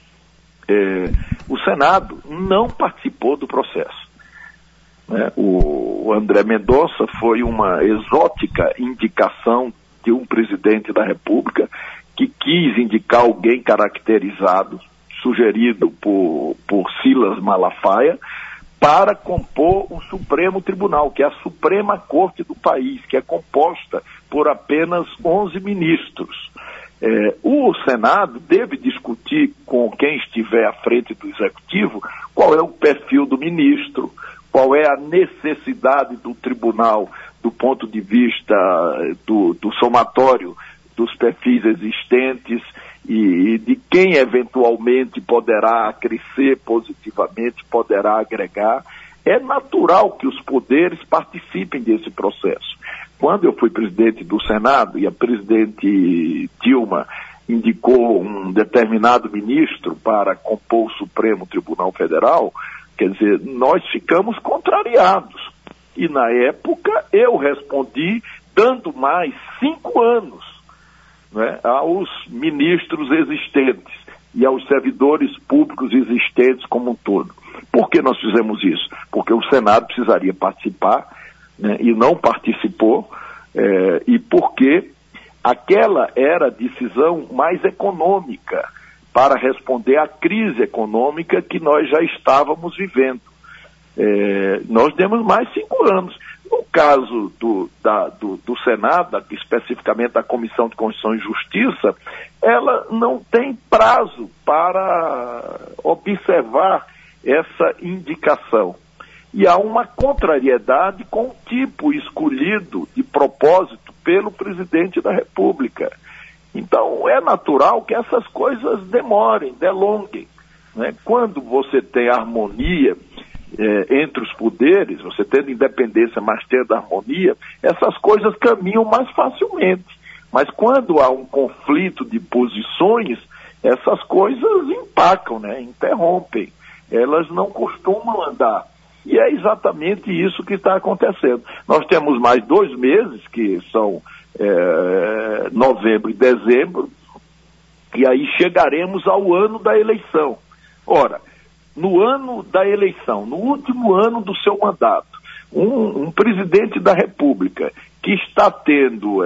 É, o Senado não participou do processo, né? O, o André Mendonça foi uma exótica indicação de um presidente da República que quis indicar alguém caracterizado, sugerido por, por Silas Malafaia, para compor o Supremo Tribunal, que é a Suprema Corte do país, que é composta por apenas onze ministros. É, o Senado deve discutir com quem estiver à frente do Executivo qual é o perfil do ministro, qual é a necessidade do tribunal do ponto de vista do, do somatório dos perfis existentes e, e de quem eventualmente poderá acrescer positivamente, poderá agregar. É natural que os poderes participem desse processo. Quando eu fui presidente do Senado e a presidente Dilma indicou um determinado ministro para compor o Supremo Tribunal Federal, quer dizer, nós ficamos contrariados. E na época eu respondi dando mais cinco anos, né, aos ministros existentes e aos servidores públicos existentes como um todo. Por que nós fizemos isso? Porque o Senado precisaria participar, né, e não participou, é, e porque aquela era a decisão mais econômica para responder à crise econômica que nós já estávamos vivendo. É, nós demos mais cinco anos. No caso do, da, do, do Senado, especificamente da Comissão de Constituição e Justiça, ela não tem prazo para observar essa indicação. E há uma contrariedade com o tipo escolhido de propósito pelo presidente da República, Então, é natural que essas coisas demorem, delonguem, né? Quando você tem harmonia é, entre os poderes, você tendo independência, mas tendo harmonia, essas coisas caminham mais facilmente. Mas quando há um conflito de posições, essas coisas empacam, né? Interrompem. Elas não costumam andar. E é exatamente isso que está acontecendo. Nós temos mais dois meses, que são é, novembro e dezembro, e aí chegaremos ao ano da eleição. Ora, no ano da eleição, no último ano do seu mandato, um, um presidente da República que está tendo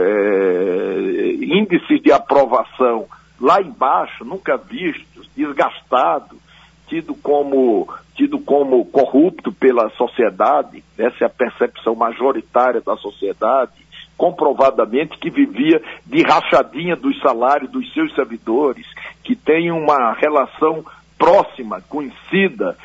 é, índices de aprovação lá embaixo, nunca vistos, desgastado, tido como, tido como corrupto pela sociedade, essa é a percepção majoritária da sociedade, comprovadamente que vivia de rachadinha dos salários dos seus servidores, que tem uma relação próxima, conhecida,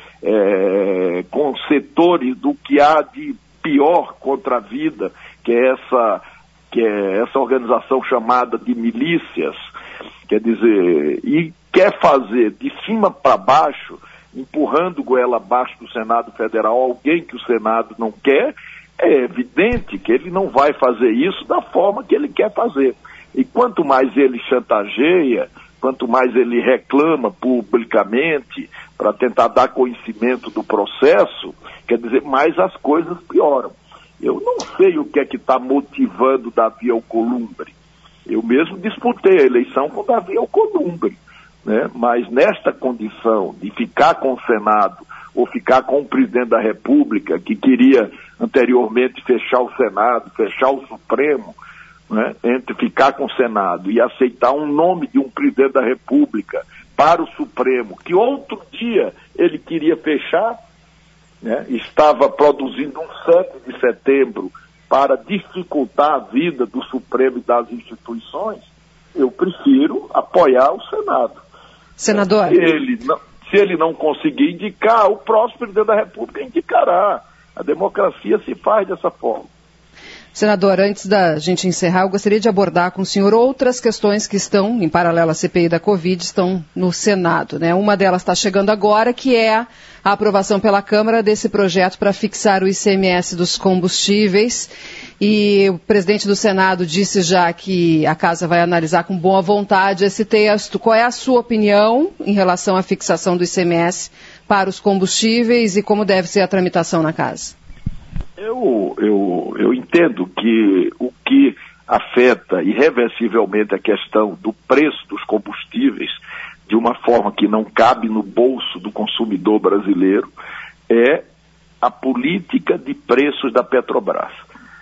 é, com setores do que há de pior contra a vida, que é essa, que é essa organização chamada de milícias, quer dizer, e quer fazer de cima para baixo, empurrando goela abaixo do Senado Federal alguém que o Senado não quer, é evidente que ele não vai fazer isso da forma que ele quer fazer. E quanto mais ele chantageia, quanto mais ele reclama publicamente para tentar dar conhecimento do processo, quer dizer, mais as coisas pioram. Eu não sei o que é que está motivando Davi Alcolumbre. Eu mesmo disputei a eleição com Davi Alcolumbre, né? Mas nesta condição de ficar com o Senado ou ficar com o presidente da República, que queria anteriormente fechar o Senado, fechar o Supremo, né? Entre ficar com o Senado e aceitar um nome de um presidente da República para o Supremo, que outro dia ele queria fechar, né? Estava produzindo um sete de setembro para dificultar a vida do Supremo e das instituições, eu prefiro apoiar o Senado. Senador. Se ele não, se ele não conseguir indicar, o próximo presidente da República indicará. A democracia se faz dessa forma. Senador, antes da gente encerrar, eu gostaria de abordar com o senhor outras questões que estão, em paralelo à C P I da Covid, estão no Senado, né? Uma delas está chegando agora, que é a aprovação pela Câmara desse projeto para fixar o I C M S dos combustíveis. E o presidente do Senado disse já que a Casa vai analisar com boa vontade esse texto. Qual é a sua opinião em relação à fixação do I C M S para os combustíveis e como deve ser a tramitação na Casa? Eu, eu, eu entendo que o que afeta irreversivelmente a questão do preço dos combustíveis de uma forma que não cabe no bolso do consumidor brasileiro é a política de preços da Petrobras.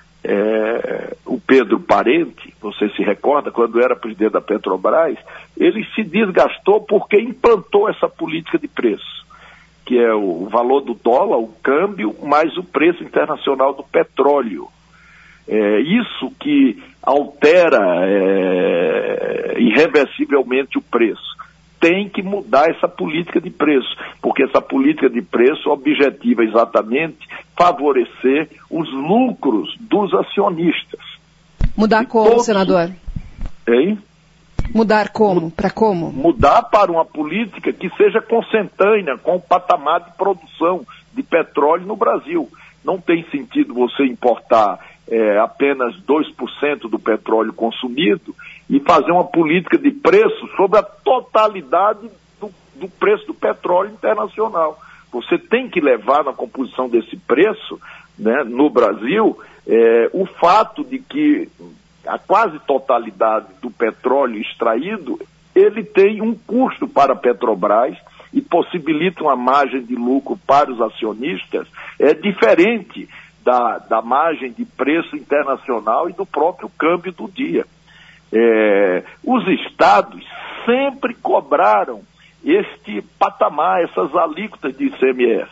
É, o Pedro Parente, você se recorda, quando era presidente da Petrobras, ele se desgastou porque implantou essa política de preço, que é o valor do dólar, o câmbio, mais o preço internacional do petróleo. É isso que altera é, irreversivelmente o preço. Tem que mudar essa política de preço, porque essa política de preço objetiva exatamente favorecer os lucros dos acionistas. Mudar como, todos... senador? Hein? Mudar como? Para como? Mudar para uma política que seja consentânea com o patamar de produção de petróleo no Brasil. Não tem sentido você importar é, apenas dois por cento do petróleo consumido e fazer uma política de preço sobre a totalidade do, do preço do petróleo internacional. Você tem que levar na composição desse preço, né, no Brasil, é, o fato de que a quase totalidade do petróleo extraído, ele tem um custo para a Petrobras e possibilita uma margem de lucro para os acionistas, é diferente da, da margem de preço internacional e do próprio câmbio do dia. É, os estados sempre cobraram este patamar, essas alíquotas de I C M S.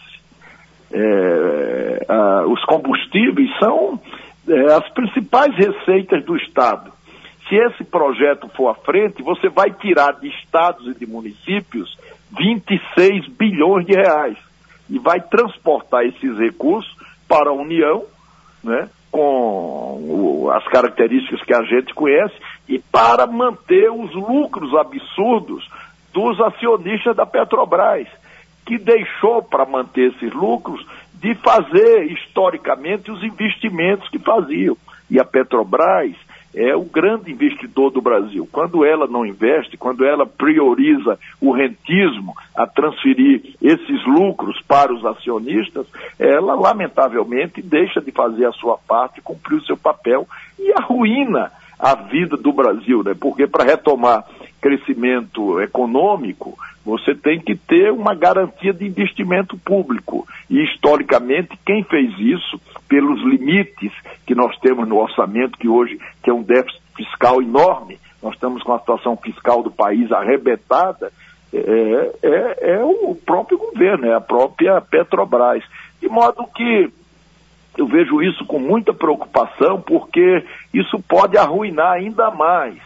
É, a, os combustíveis são é, as principais receitas do Estado. Se esse projeto for à frente, você vai tirar de estados e de municípios vinte e seis bilhões de reais e vai transportar esses recursos para a União, né, com o, as características que a gente conhece e para manter os lucros absurdos dos acionistas da Petrobras, que deixou para manter esses lucros de fazer historicamente os investimentos que faziam. E a Petrobras é o grande investidor do Brasil. Quando ela não investe, quando ela prioriza o rentismo a transferir esses lucros para os acionistas, ela lamentavelmente deixa de fazer a sua parte, cumprir o seu papel e arruína a vida do Brasil, né? Porque para retomar crescimento econômico, você tem que ter uma garantia de investimento público. E, historicamente, quem fez isso, pelos limites que nós temos no orçamento, que hoje tem um déficit fiscal enorme, nós estamos com a situação fiscal do país arrebentada, é, é, é o próprio governo, é a própria Petrobras. De modo que eu vejo isso com muita preocupação, porque isso pode arruinar ainda mais,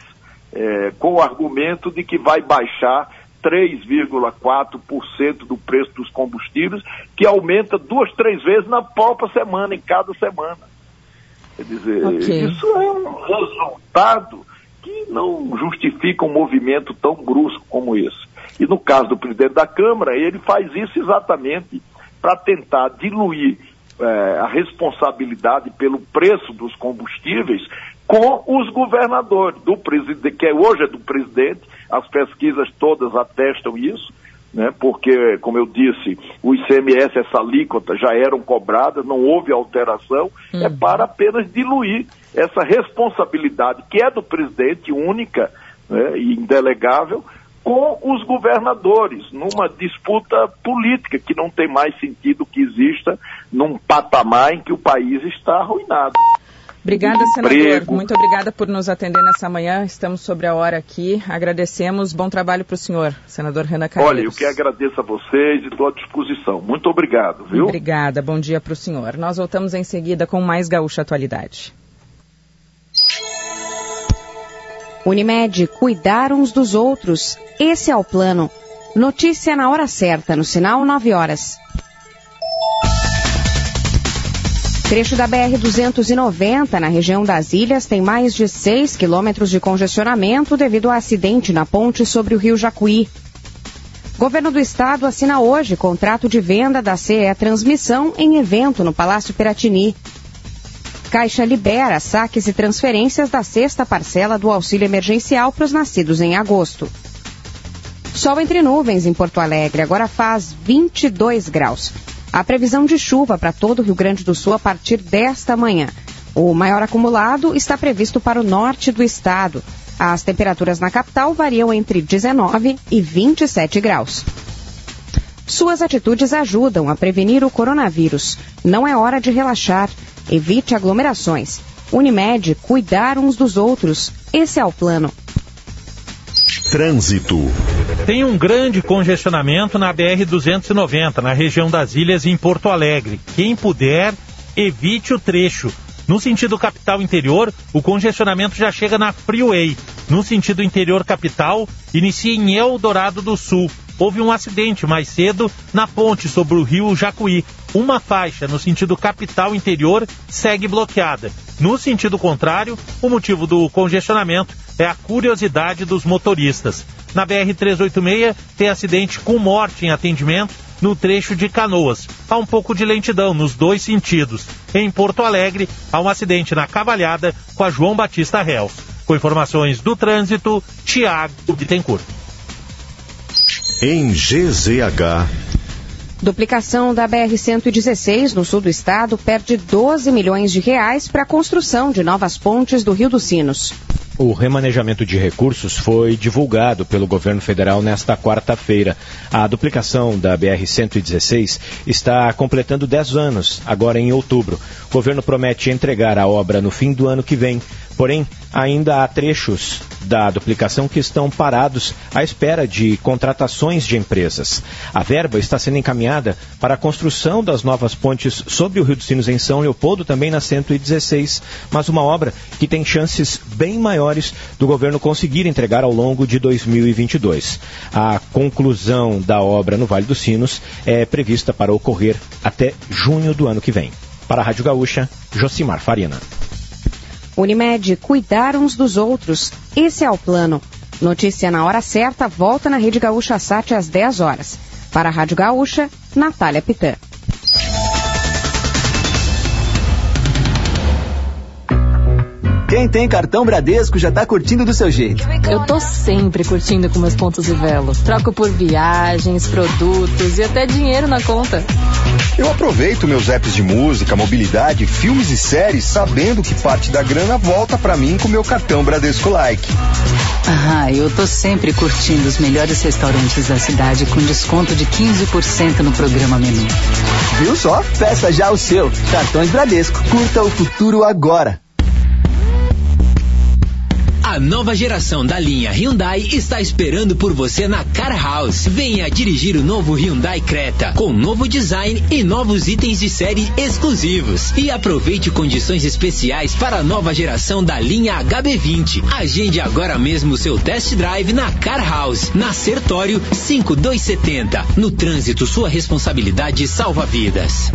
é, com o argumento de que vai baixar três vírgula quatro por cento do preço dos combustíveis, que aumenta duas, três vezes na própria semana, em cada semana. Quer dizer, okay. Isso é um resultado que não justifica um movimento tão brusco como esse. E no caso do presidente da Câmara, ele faz isso exatamente para tentar diluir É, a responsabilidade pelo preço dos combustíveis com os governadores, do presidente, que hoje é do presidente, as pesquisas todas atestam isso, né, porque, como eu disse, o I C M S, essa alíquota já eram cobradas, não houve alteração, uhum. É para apenas diluir essa responsabilidade, que é do presidente, única, né, e indelegável, com os governadores, numa disputa política que não tem mais sentido que exista num patamar em que o país está arruinado. Obrigada, senador. Muito obrigada por nos atender nessa manhã. Estamos sobre a hora aqui. Agradecemos. Bom trabalho para o senhor, senador Renan Calheiros. Olha, eu que agradeço a vocês e estou à disposição. Muito obrigado, viu? Obrigada. Bom dia para o senhor. Nós voltamos em seguida com mais Gaúcha Atualidade. Unimed, cuidar uns dos outros. Esse é o plano. Notícia na hora certa, no sinal nove horas. Trecho da B R duzentos e noventa, na região das Ilhas, tem mais de seis quilômetros de congestionamento devido ao acidente na ponte sobre o rio Jacuí. Governo do Estado assina hoje contrato de venda da C E Transmissão em evento no Palácio Piratini. Caixa libera saques e transferências da sexta parcela do auxílio emergencial para os nascidos em agosto. Sol entre nuvens em Porto Alegre, agora faz vinte e dois graus. A previsão de chuva para todo o Rio Grande do Sul a partir desta manhã. O maior acumulado está previsto para o norte do estado. As temperaturas na capital variam entre dezenove e vinte e sete graus. Suas atitudes ajudam a prevenir o coronavírus. Não é hora de relaxar. Evite aglomerações. Unimed, cuidar uns dos outros. Esse é o plano. Trânsito. Tem um grande congestionamento na B R duzentos e noventa, na região das Ilhas, em Porto Alegre. Quem puder, evite o trecho. No sentido capital interior, o congestionamento já chega na Freeway. No sentido interior capital, inicia em Eldorado do Sul. Houve um acidente mais cedo na ponte sobre o rio Jacuí. Uma faixa no sentido capital interior segue bloqueada. No sentido contrário, o motivo do congestionamento é a curiosidade dos motoristas. Na B R trezentos e oitenta e seis tem acidente com morte em atendimento no trecho de Canoas. Há um pouco de lentidão nos dois sentidos. Em Porto Alegre, há um acidente na Cavalhada com a João Batista Reus. Com informações do trânsito, Tiago Bittencourt. Em G Z H... Duplicação da B R cento e dezesseis no sul do estado perde doze milhões de reais para a construção de novas pontes do Rio dos Sinos. O remanejamento de recursos foi divulgado pelo governo federal nesta quarta-feira. A duplicação da B R cento e dezesseis está completando dez anos, agora em outubro. O governo promete entregar a obra no fim do ano que vem. Porém, ainda há trechos da duplicação que estão parados à espera de contratações de empresas. A verba está sendo encaminhada para a construção das novas pontes sobre o Rio dos Sinos em São Leopoldo, também na cento e dezesseis, mas uma obra que tem chances bem maiores do governo conseguir entregar ao longo de dois mil e vinte e dois. A conclusão da obra no Vale dos Sinos é prevista para ocorrer até junho do ano que vem. Para a Rádio Gaúcha, Josimar Farina. Unimed, cuidar uns dos outros. Esse é o plano. Notícia na hora certa, volta na Rede Gaúcha Sat às dez horas. Para a Rádio Gaúcha, Natália Pitã. Quem tem cartão Bradesco já tá curtindo do seu jeito. Eu tô sempre curtindo com meus pontos e Velo. Troco por viagens, produtos e até dinheiro na conta. Eu aproveito meus apps de música, mobilidade, filmes e séries, sabendo que parte da grana volta pra mim com meu cartão Bradesco Like. Ah, eu tô sempre curtindo os melhores restaurantes da cidade com desconto de quinze por cento no programa Menu. Viu só? Peça já o seu. Cartões Bradesco. Curta o futuro agora. A nova geração da linha Hyundai está esperando por você na Car House. Venha dirigir o novo Hyundai Creta, com novo design e novos itens de série exclusivos. E aproveite condições especiais para a nova geração da linha H B vinte. Agende agora mesmo o seu test drive na Car House, na Sertório cinco dois setenta. No trânsito, sua responsabilidade salva vidas.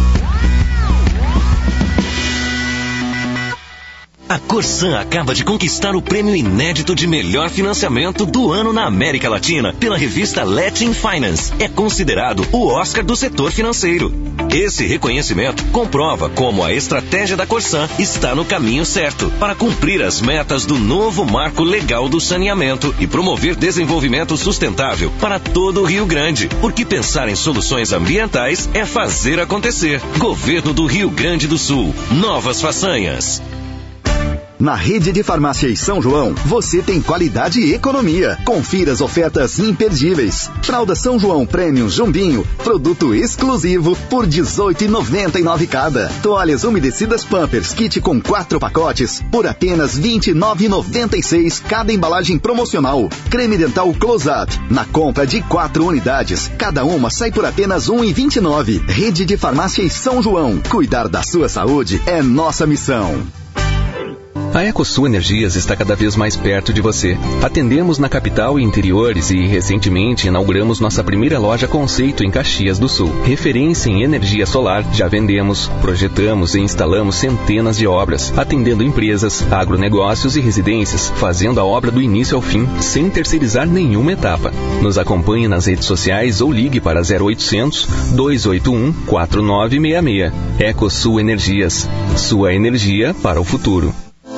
A Corsan acaba de conquistar o prêmio inédito de melhor financiamento do ano na América Latina pela revista Latin Finance. É considerado o Oscar do setor financeiro. Esse reconhecimento comprova como a estratégia da Corsan está no caminho certo para cumprir as metas do novo marco legal do saneamento e promover desenvolvimento sustentável para todo o Rio Grande. Porque pensar em soluções ambientais é fazer acontecer. Governo do Rio Grande do Sul. Novas façanhas. Na rede de farmácias São João, você tem qualidade e economia. Confira as ofertas imperdíveis. Fralda São João Premium Jumbinho, produto exclusivo por dezoito reais e noventa e nove centavos cada. Toalhas umedecidas Pampers Kit com quatro pacotes por apenas vinte e nove reais e noventa e seis centavos cada embalagem promocional. Creme dental Close Up, na compra de quatro unidades, cada uma sai por apenas um real e vinte e nove centavos. Rede de farmácias São João. Cuidar da sua saúde é nossa missão. A EcoSul Energias está cada vez mais perto de você. Atendemos na capital e interiores e, recentemente, inauguramos nossa primeira loja conceito em Caxias do Sul. Referência em energia solar, já vendemos, projetamos e instalamos centenas de obras, atendendo empresas, agronegócios e residências, fazendo a obra do início ao fim, sem terceirizar nenhuma etapa. Nos acompanhe nas redes sociais ou ligue para zero oitocentos, dois oito um, quatro nove seis seis. EcoSul Energias. Sua energia para o futuro.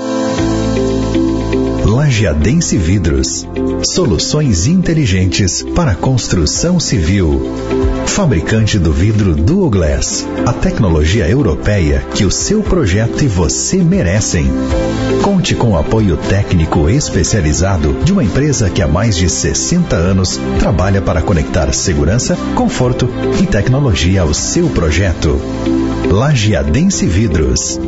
Lajeadense Vidros. Soluções inteligentes para construção civil. Fabricante do vidro Duo Glass. A tecnologia europeia que o seu projeto e você merecem. Conte com o apoio técnico especializado de uma empresa que há mais de sessenta anos trabalha para conectar segurança, conforto e tecnologia ao seu projeto. Lajeadense Vidros.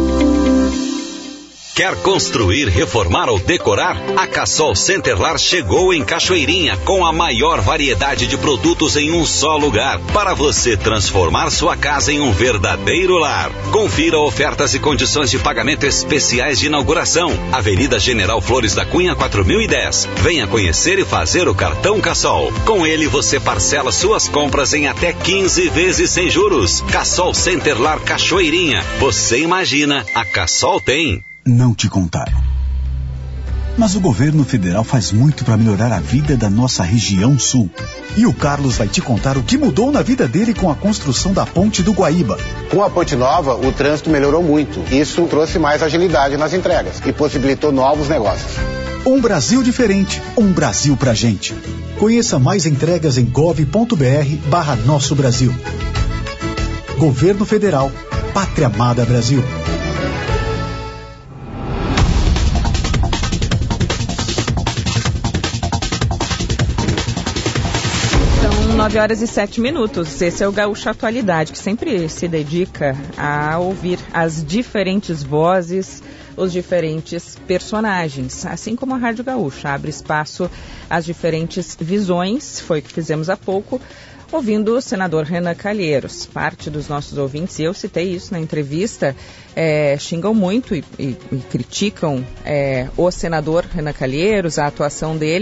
Quer construir, reformar ou decorar? A Cassol Center Lar chegou em Cachoeirinha com a maior variedade de produtos em um só lugar para você transformar sua casa em um verdadeiro lar. Confira ofertas e condições de pagamento especiais de inauguração. Avenida General Flores da Cunha quatro mil e dez. Venha conhecer e fazer o cartão Cassol. Com ele você parcela suas compras em até quinze vezes sem juros. Cassol Center Lar Cachoeirinha. Você imagina, a Cassol tem. Não te contaram. Mas o governo federal faz muito para melhorar a vida da nossa região sul. E o Carlos vai te contar o que mudou na vida dele com a construção da Ponte do Guaíba. Com a Ponte Nova, o trânsito melhorou muito. Isso trouxe mais agilidade nas entregas e possibilitou novos negócios. Um Brasil diferente, um Brasil pra gente. Conheça mais entregas em gov.br barra Nosso Brasil. Governo Federal, Pátria Amada Brasil. nove horas e sete minutos. Esse é o Gaúcho Atualidade, que sempre se dedica a ouvir as diferentes vozes, os diferentes personagens, assim como a Rádio Gaúcha abre espaço às diferentes visões. Foi o que fizemos há pouco, ouvindo o senador Renan Calheiros. Parte dos nossos ouvintes, e eu citei isso na entrevista, é, xingam muito e, e, e criticam é, o senador Renan Calheiros, a atuação dele,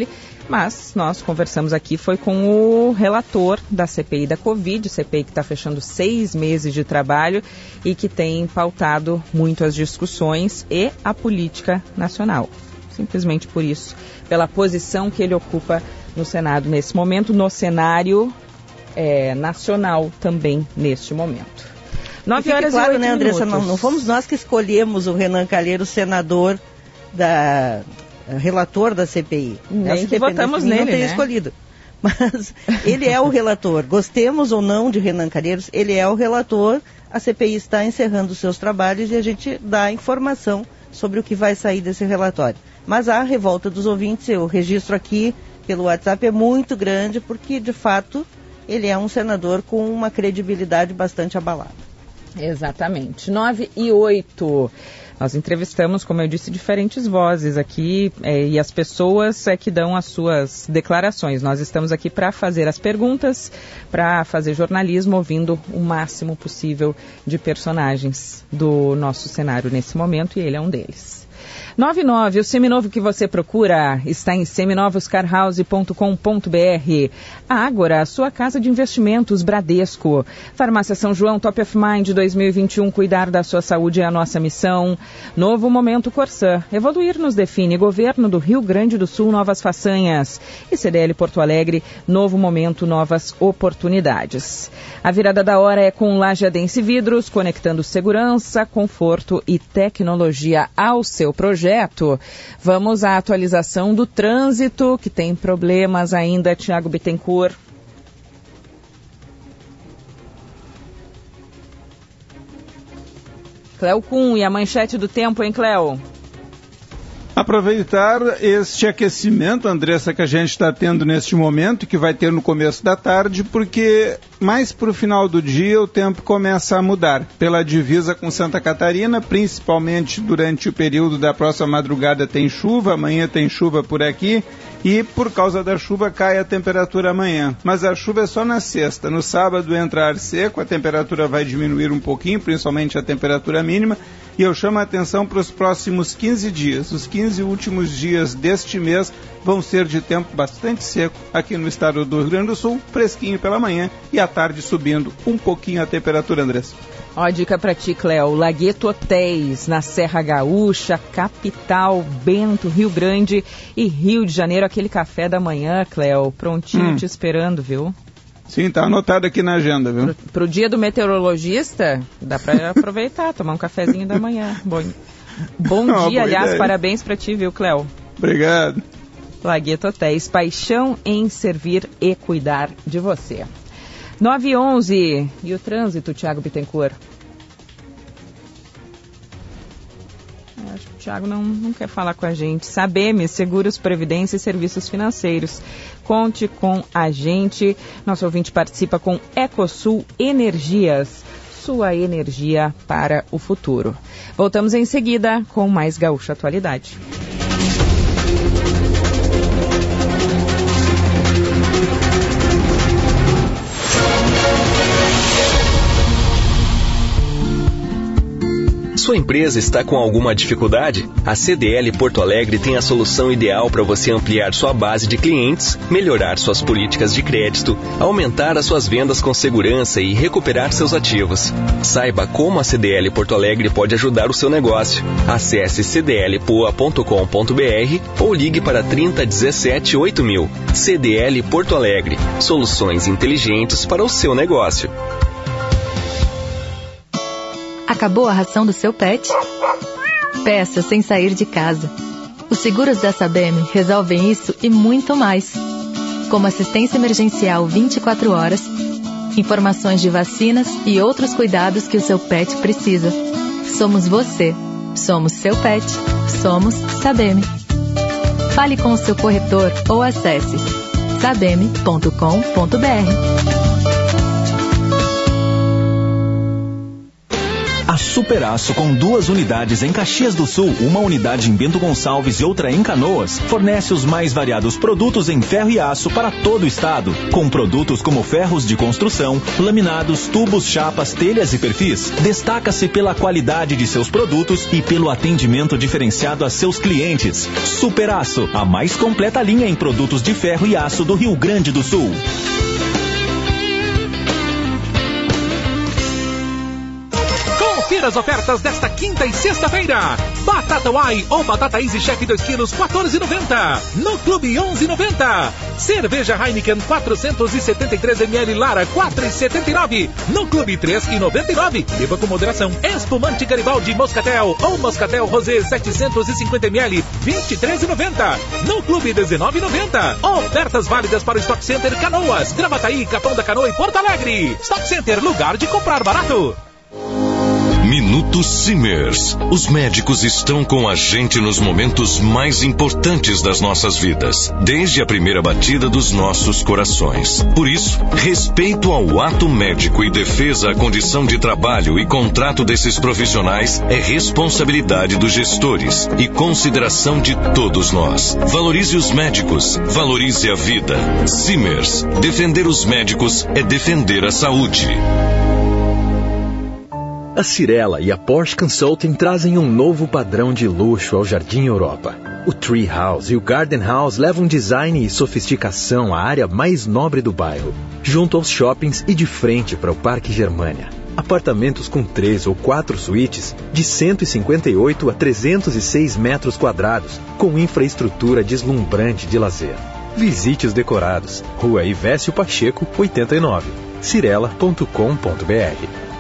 Mas nós conversamos aqui, foi com o relator da C P I da Covid, C P I que está fechando seis meses de trabalho e que tem pautado muito as discussões e a política nacional. Simplesmente por isso, pela posição que ele ocupa no Senado nesse momento, no cenário é, nacional também neste momento. Nove horas claro, e oito né, Andressa, minutos. não, não fomos nós que escolhemos o Renan Calheiros, senador, da, relator da C P I. Nem que votamos nele, não tem né? escolhido. Mas ele é o relator. Gostemos ou não de Renan Calheiros, ele é o relator. A C P I está encerrando os seus trabalhos e a gente dá informação sobre o que vai sair desse relatório. Mas a revolta dos ouvintes, eu registro aqui pelo WhatsApp, é muito grande, porque, de fato, ele é um senador com uma credibilidade bastante abalada. Exatamente. Nove e oito. Nós entrevistamos, como eu disse, diferentes vozes aqui é, e as pessoas é que dão as suas declarações. Nós estamos aqui para fazer as perguntas, para fazer jornalismo, ouvindo o máximo possível de personagens do nosso cenário nesse momento, e ele é um deles. nove nove, o seminovo que você procura está em seminovos car house ponto com ponto b r. A Ágora, a sua casa de investimentos, Bradesco. Farmácia São João, Top of Mind dois mil e vinte e um, cuidar da sua saúde é a nossa missão. Novo Momento Corsã, evoluir nos define. Governo do Rio Grande do Sul, novas façanhas. E C D L Porto Alegre, novo momento, novas oportunidades. A virada da hora é com Lajadense Vidros, conectando segurança, conforto e tecnologia ao seu projeto. Vamos à atualização do trânsito, que tem problemas ainda, Tiago Bittencourt. Cléo Kuhn e a manchete do tempo, hein, Cléo? Aproveitar este aquecimento, Andressa, que a gente está tendo neste momento, que vai ter no começo da tarde, porque mais para o final do dia o tempo começa a mudar. Pela divisa com Santa Catarina, principalmente durante o período da próxima madrugada tem chuva, amanhã tem chuva por aqui, e por causa da chuva cai a temperatura amanhã. Mas a chuva é só na sexta. No sábado entra ar seco, a temperatura vai diminuir um pouquinho, principalmente a temperatura mínima, e eu chamo a atenção para os próximos quinze dias. Os quinze últimos dias deste mês vão ser de tempo bastante seco aqui no estado do Rio Grande do Sul, fresquinho pela manhã e à tarde subindo um pouquinho a temperatura, Andressa. Ó, dica pra ti, Cléo, Lagueto Hotéis, na Serra Gaúcha, capital, Bento, Rio Grande e Rio de Janeiro, aquele café da manhã, Cléo, prontinho hum. te esperando, viu? Sim, tá anotado aqui na agenda, viu? Pro, pro dia do meteorologista, dá pra aproveitar, tomar um cafezinho da manhã. Bom, bom dia, oh, aliás, ideia. Parabéns pra ti, viu, Cléo? Obrigado. Lagueto Hotéis, paixão em servir e cuidar de você. nove e onze, e o trânsito, Tiago Bittencourt? Acho que o Tiago não, não quer falar com a gente. Sabem, Seguros, Previdência e Serviços Financeiros. Conte com a gente. Nosso ouvinte participa com Ecosul Energias. Sua energia para o futuro. Voltamos em seguida com mais Gaúcha Atualidade. Sua empresa está com alguma dificuldade? A C D L Porto Alegre tem a solução ideal para você ampliar sua base de clientes, melhorar suas políticas de crédito, aumentar as suas vendas com segurança e recuperar seus ativos. Saiba como a C D L Porto Alegre pode ajudar o seu negócio. Acesse c d l p o a ponto com ponto b r ou ligue para trinta, dezessete, oito mil. C D L Porto Alegre. Soluções inteligentes para o seu negócio. Acabou a ração do seu pet? Peça sem sair de casa. Os seguros da Sabem resolvem isso e muito mais. Como assistência emergencial vinte e quatro horas, informações de vacinas e outros cuidados que o seu pet precisa. Somos você. Somos seu pet. Somos Sabem. Fale com o seu corretor ou acesse sabem ponto com ponto b r. A Superaço, com duas unidades em Caxias do Sul, uma unidade em Bento Gonçalves e outra em Canoas, fornece os mais variados produtos em ferro e aço para todo o estado, com produtos como ferros de construção, laminados, tubos, chapas, telhas e perfis. Destaca-se pela qualidade de seus produtos e pelo atendimento diferenciado a seus clientes. Superaço, a mais completa linha em produtos de ferro e aço do Rio Grande do Sul. Confira as ofertas desta quinta e sexta-feira. Batata Uai ou batata Easy Chef dois quilos, quatorze e noventa. No Clube, onze e noventa. Cerveja Heineken quatrocentos e setenta e três mililitros Lara, quatro e setenta e nove. No Clube, três e noventa e nove. Beba com moderação. Espumante Garibaldi Moscatel ou Moscatel Rosé setecentos e cinquenta mililitros, vinte e três e noventa. No Clube, dezenove e noventa. Ofertas válidas para o Stock Center Canoas, Gravataí, Capão da Canoa e Porto Alegre. Stock Center, lugar de comprar barato. Minuto Simers. Os médicos estão com a gente nos momentos mais importantes das nossas vidas, desde a primeira batida dos nossos corações. Por isso, respeito ao ato médico e defesa à condição de trabalho e contrato desses profissionais é responsabilidade dos gestores e consideração de todos nós. Valorize os médicos, valorize a vida. Simers. Defender os médicos é defender a saúde. A Cirela e a Porsche Consulting trazem um novo padrão de luxo ao Jardim Europa. O Tree House e o Garden House levam design e sofisticação à área mais nobre do bairro, junto aos shoppings e de frente para o Parque Germânia. Apartamentos com três ou quatro suítes de cento e cinquenta e oito a trezentos e seis metros quadrados, com infraestrutura deslumbrante de lazer. Visite os decorados. Rua Ivécio Pacheco, oitenta e nove. cirela ponto com ponto br.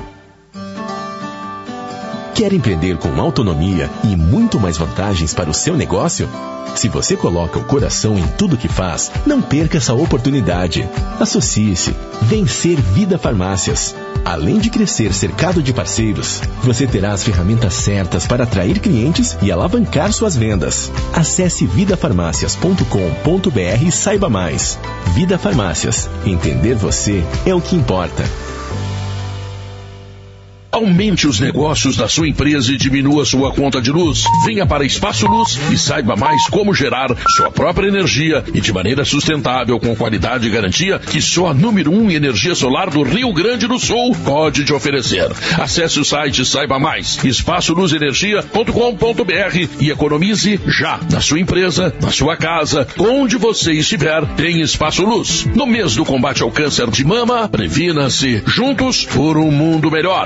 Quer empreender com autonomia e muito mais vantagens para o seu negócio? Se você coloca o coração em tudo que faz, não perca essa oportunidade. Associe-se. Vencer Vida Farmácias. Além de crescer cercado de parceiros, você terá as ferramentas certas para atrair clientes e alavancar suas vendas. Acesse vida farmácias ponto com ponto br e saiba mais. Vida Farmácias. Entender você é o que importa. Aumente os negócios da sua empresa e diminua sua conta de luz. Venha para Espaço Luz e saiba mais como gerar sua própria energia e de maneira sustentável, com qualidade e garantia que só a número um em energia solar do Rio Grande do Sul pode te oferecer. Acesse o site e saiba mais. espaço luz energia ponto com ponto br e economize já na sua empresa, na sua casa, onde você estiver, tem Espaço Luz. No mês do combate ao câncer de mama, previna-se juntos por um mundo melhor.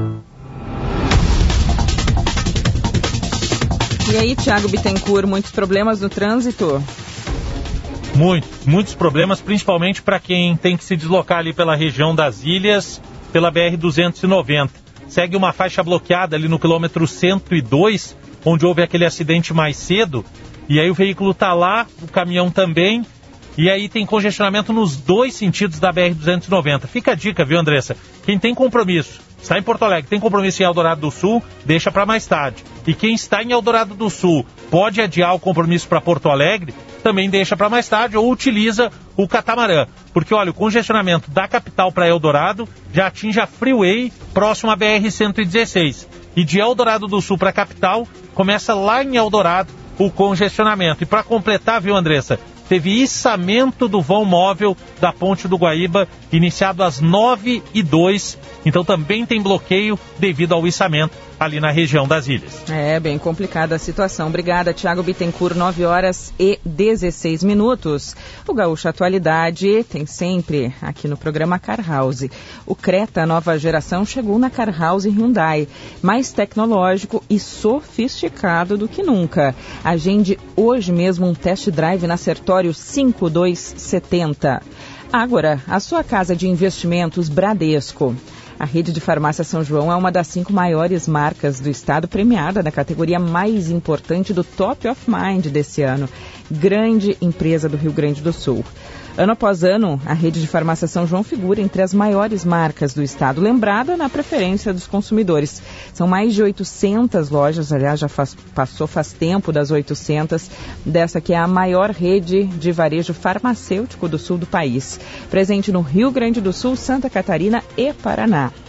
E aí, Thiago Bittencourt, muitos problemas no trânsito? Muito, muitos problemas, principalmente para quem tem que se deslocar ali pela região das Ilhas, pela B R duzentos e noventa. Segue uma faixa bloqueada ali no quilômetro cento e dois, onde houve aquele acidente mais cedo, e aí o veículo está lá, o caminhão também, e aí tem congestionamento nos dois sentidos da B R duzentos e noventa. Fica a dica, viu, Andressa? Quem tem compromisso, está em Porto Alegre, tem compromisso em Eldorado do Sul, deixa para mais tarde. E quem está em Eldorado do Sul pode adiar o compromisso para Porto Alegre, também deixa para mais tarde ou utiliza o catamarã. Porque, olha, o congestionamento da capital para Eldorado já atinge a Freeway próximo à B R cento e dezesseis. E de Eldorado do Sul para a capital, começa lá em Eldorado o congestionamento. E para completar, viu, Andressa, teve içamento do vão móvel da Ponte do Guaíba, iniciado às nove e dois. Então também tem bloqueio devido ao içamento ali na região das Ilhas. É, bem complicada a situação. Obrigada, Thiago Bittencourt, nove horas e dezesseis minutos. O Gaúcho Atualidade tem sempre aqui no programa Car House. O Creta nova geração chegou na Car House Hyundai, mais tecnológico e sofisticado do que nunca. Agende hoje mesmo um test drive na Sertório cinco dois setenta. Agora, a sua casa de investimentos Bradesco. A rede de farmácia São João é uma das cinco maiores marcas do estado, premiada na categoria mais importante do Top of Mind desse ano. Grande empresa do Rio Grande do Sul. Ano após ano, a rede de farmácia São João figura entre as maiores marcas do estado, lembrada na preferência dos consumidores. São mais de oitocentas lojas, aliás, já faz, passou faz tempo das oitocentas, dessa que é a maior rede de varejo farmacêutico do sul do país. Presente no Rio Grande do Sul, Santa Catarina e Paraná.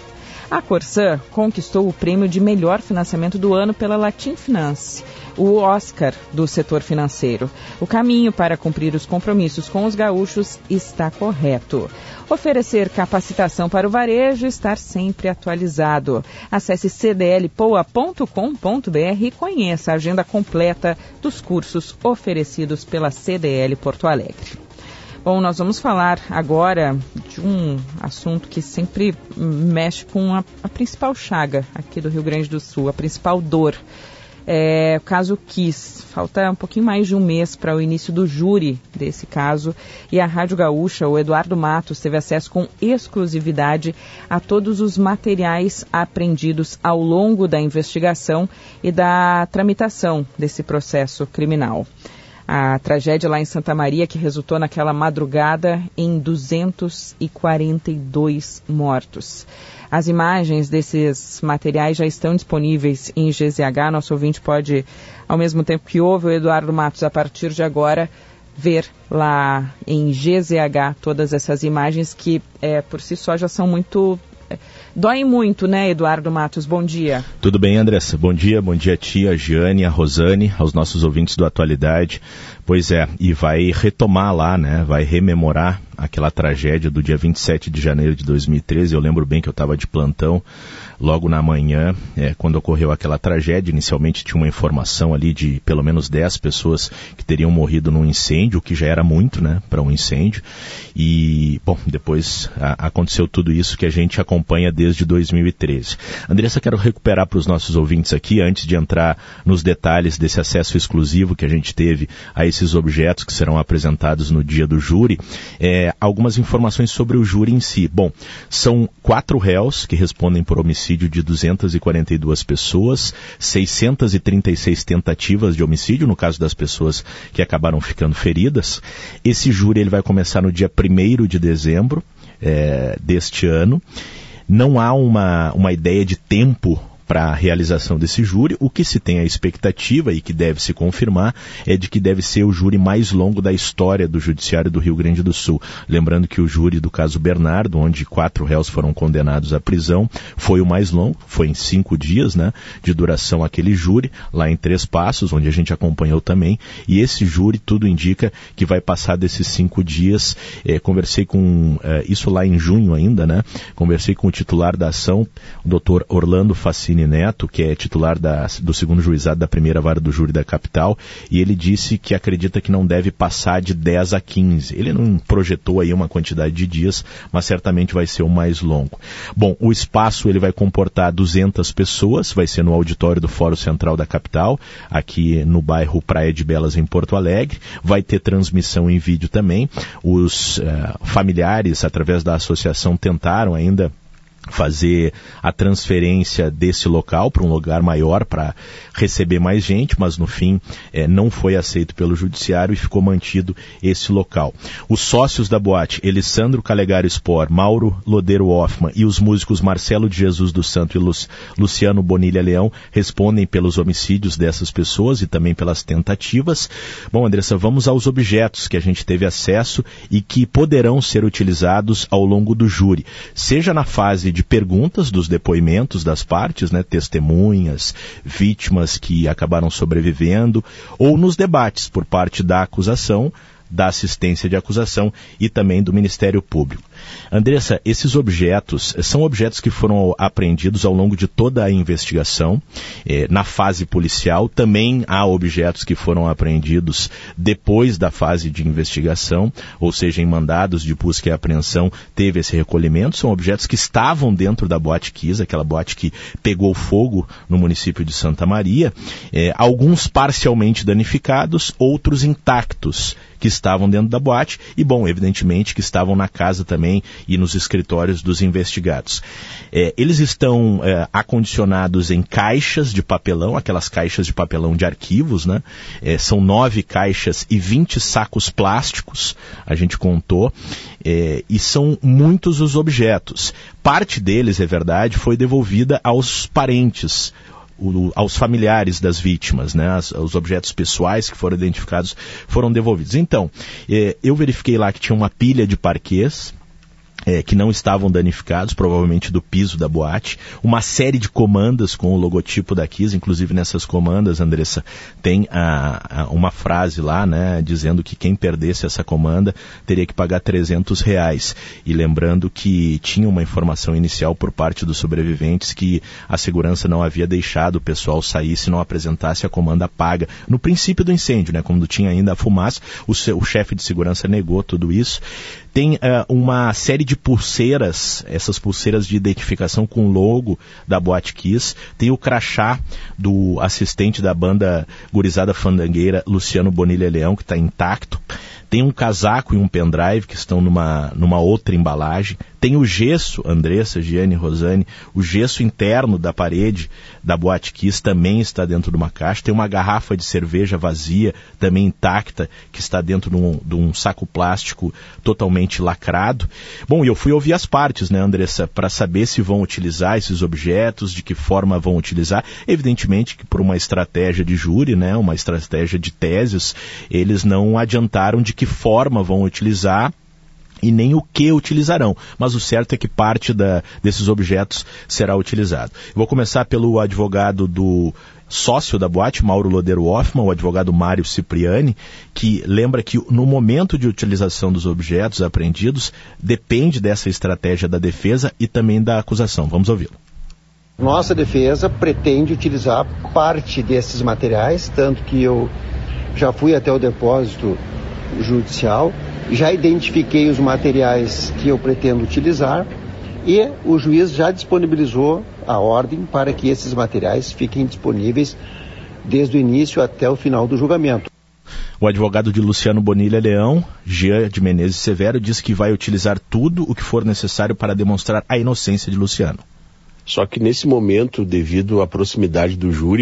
A Corsan conquistou o prêmio de melhor financiamento do ano pela Latin Finance, o Oscar do setor financeiro. O caminho para cumprir os compromissos com os gaúchos está correto. Oferecer capacitação para o varejo e estar sempre atualizado. Acesse c d l poa ponto com ponto b r e conheça a agenda completa dos cursos oferecidos pela C D L Porto Alegre. Bom, nós vamos falar agora de um assunto que sempre mexe com a, a principal chaga aqui do Rio Grande do Sul, a principal dor. É, o caso Kiss. Falta um pouquinho mais de um mês para o início do júri desse caso e a Rádio Gaúcha, o Eduardo Matos, teve acesso com exclusividade a todos os materiais apreendidos ao longo da investigação e da tramitação desse processo criminal. A tragédia lá em Santa Maria, que resultou naquela madrugada em duzentos e quarenta e dois mortos. As imagens desses materiais já estão disponíveis em G Z H. Nosso ouvinte pode, ao mesmo tempo que ouve o Eduardo Matos, a partir de agora, ver lá em G Z H todas essas imagens que, é, por si só, já são muito... É, doem muito, né, Eduardo Matos? Bom dia. Tudo bem, Andressa? Bom dia, bom dia a ti, a Giane, a Rosane, aos nossos ouvintes do Atualidade. Pois é, e vai retomar lá, né, vai rememorar aquela tragédia do dia vinte e sete de janeiro de dois mil e treze. Eu lembro bem que eu estava de plantão logo na manhã, é, quando ocorreu aquela tragédia. Inicialmente tinha uma informação ali de pelo menos dez pessoas que teriam morrido num incêndio, o que já era muito, né, para um incêndio. E, bom, depois a, aconteceu tudo isso que a gente acompanha desde dois mil e treze. Andressa, quero recuperar para os nossos ouvintes aqui, antes de entrar nos detalhes desse acesso exclusivo que a gente teve a esses objetos que serão apresentados no dia do júri, é, algumas informações sobre o júri em si. Bom, são quatro réus que respondem por homicídio de duzentas e quarenta e duas pessoas, seiscentas e trinta e seis tentativas de homicídio, no caso das pessoas que acabaram ficando feridas. Esse júri ele vai começar no dia primeiro de dezembro é, deste ano. Não há uma, uma ideia de tempo para a realização desse júri. O que se tem a expectativa e que deve se confirmar é de que deve ser o júri mais longo da história do Judiciário do Rio Grande do Sul. Lembrando que o júri do caso Bernardo, onde quatro réus foram condenados à prisão, foi o mais longo, foi em cinco dias, né, de duração aquele júri, lá em Três Passos, onde a gente acompanhou também, e esse júri tudo indica que vai passar desses cinco dias. É, conversei com, é, isso lá em junho ainda, né, conversei com o titular da ação, o doutor Orlando Facini Neto, que é titular da, do segundo juizado da primeira vara do júri da capital, e ele disse que acredita que não deve passar de dez a quinze. Ele não projetou aí uma quantidade de dias, mas certamente vai ser o mais longo. Bom, o espaço ele vai comportar duzentas pessoas, vai ser no auditório do Fórum Central da capital, aqui no bairro Praia de Belas, em Porto Alegre. Vai ter transmissão em vídeo também. Os uh, familiares, através da associação, tentaram ainda fazer a transferência desse local para um lugar maior para receber mais gente, mas no fim eh, não foi aceito pelo judiciário e ficou mantido esse local. Os sócios da boate, Elisandro Calegari Spor, Mauro Lodeiro Hoffman e os músicos Marcelo de Jesus do Santo e Lu- Luciano Bonilha Leão respondem pelos homicídios dessas pessoas e também pelas tentativas. Bom, Andressa, vamos aos objetos que a gente teve acesso e que poderão ser utilizados ao longo do júri, seja na fase de perguntas dos depoimentos das partes, né, testemunhas, vítimas que acabaram sobrevivendo, ou nos debates por parte da acusação, da assistência de acusação e também do Ministério Público. Andressa, esses objetos são objetos que foram apreendidos ao longo de toda a investigação, eh, na fase policial. Também há objetos que foram apreendidos depois da fase de investigação, ou seja, em mandados de busca e apreensão teve esse recolhimento. São objetos que estavam dentro da boate Kiss, aquela boate que pegou fogo no município de Santa Maria, eh, alguns parcialmente danificados, outros intactos, que estavam dentro da boate e, bom, evidentemente que estavam na casa também e nos escritórios dos investigados. É, eles estão é, acondicionados em caixas de papelão, aquelas caixas de papelão de arquivos, né? É, são nove caixas e vinte sacos plásticos, a gente contou, é, e são muitos os objetos. Parte deles, é verdade, foi devolvida aos parentes, O, aos familiares das vítimas, né? As, os objetos pessoais que foram identificados foram devolvidos. Então, eh, eu verifiquei lá que tinha uma pilha de parquês, É, que não estavam danificados, provavelmente do piso da boate, uma série de comandas com o logotipo da Kiss, inclusive nessas comandas, Andressa, tem a, a, uma frase lá, né, dizendo que quem perdesse essa comanda teria que pagar trezentos reais, e lembrando que tinha uma informação inicial por parte dos sobreviventes que a segurança não havia deixado o pessoal sair se não apresentasse a comanda paga, no princípio do incêndio, né, quando tinha ainda a fumaça, o, seu, o chefe de segurança negou tudo isso. Tem uh, uma série de pulseiras, essas pulseiras de identificação com o logo da Boate Kiss. Tem o crachá do assistente da banda gurizada fandangueira, Luciano Bonilha Leão, que está intacto. Tem um casaco e um pendrive que estão numa, numa outra embalagem. Tem o gesso, Andressa, Giane, Rosane, o gesso interno da parede da Boate Kiss também está dentro de uma caixa. Tem uma garrafa de cerveja vazia, também intacta, que está dentro de um, de um saco plástico totalmente lacrado. Bom, e eu fui ouvir as partes, né, Andressa, para saber se vão utilizar esses objetos, de que forma vão utilizar. Evidentemente que por uma estratégia de júri, né, uma estratégia de teses, eles não adiantaram de que forma vão utilizar e nem o que utilizarão, mas o certo é que parte da, desses objetos será utilizado. Vou começar pelo advogado do sócio da boate, Mauro Lodeiro Hoffman, o advogado Mário Cipriani, que lembra que no momento de utilização dos objetos apreendidos depende dessa estratégia da defesa e também da acusação. Vamos ouvi-lo. Nossa defesa pretende utilizar parte desses materiais, tanto que eu já fui até o depósito judicial, já identifiquei os materiais que eu pretendo utilizar e o juiz já disponibilizou a ordem para que esses materiais fiquem disponíveis desde o início até o final do julgamento. O advogado de Luciano Bonilha Leão, Jean de Menezes Severo, diz que vai utilizar tudo o que for necessário para demonstrar a inocência de Luciano. Só que nesse momento, devido à proximidade do júri,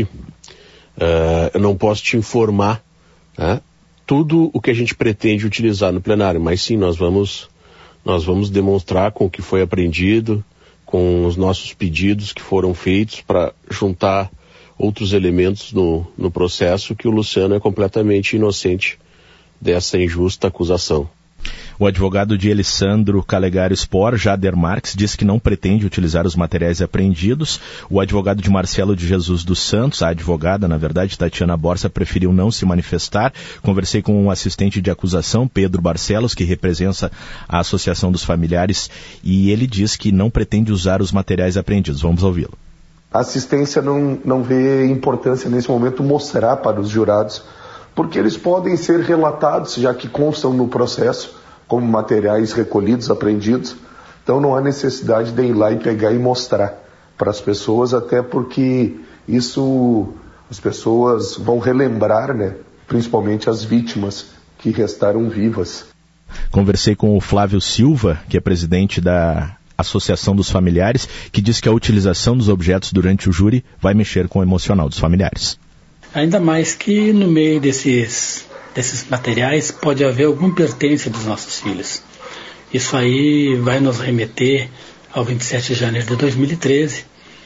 uh, eu não posso te informar, né, tudo o que a gente pretende utilizar no plenário, mas sim, nós vamos, nós vamos demonstrar com o que foi apreendido, com os nossos pedidos que foram feitos para juntar outros elementos no, no processo, que o Luciano é completamente inocente dessa injusta acusação. O advogado de Elisandro Calegari Spor, Jader Marques, diz que não pretende utilizar os materiais apreendidos. O advogado de Marcelo de Jesus dos Santos, a advogada, na verdade, Tatiana Borsa, preferiu não se manifestar. Conversei com um assistente de acusação, Pedro Barcelos, que representa a Associação dos Familiares, e ele diz que não pretende usar os materiais apreendidos. Vamos ouvi-lo. A assistência não, não vê importância nesse momento mostrar para os jurados, porque eles podem ser relatados, já que constam no processo, como materiais recolhidos, apreendidos. Então não há necessidade de ir lá e pegar e mostrar para as pessoas, até porque isso as pessoas vão relembrar, né, principalmente as vítimas que restaram vivas. Conversei com o Flávio Silva, que é presidente da Associação dos Familiares, que diz que a utilização dos objetos durante o júri vai mexer com o emocional dos familiares. Ainda mais que no meio desses, desses materiais pode haver algum pertence dos nossos filhos. Isso aí vai nos remeter ao vinte e sete de janeiro de dois mil e treze.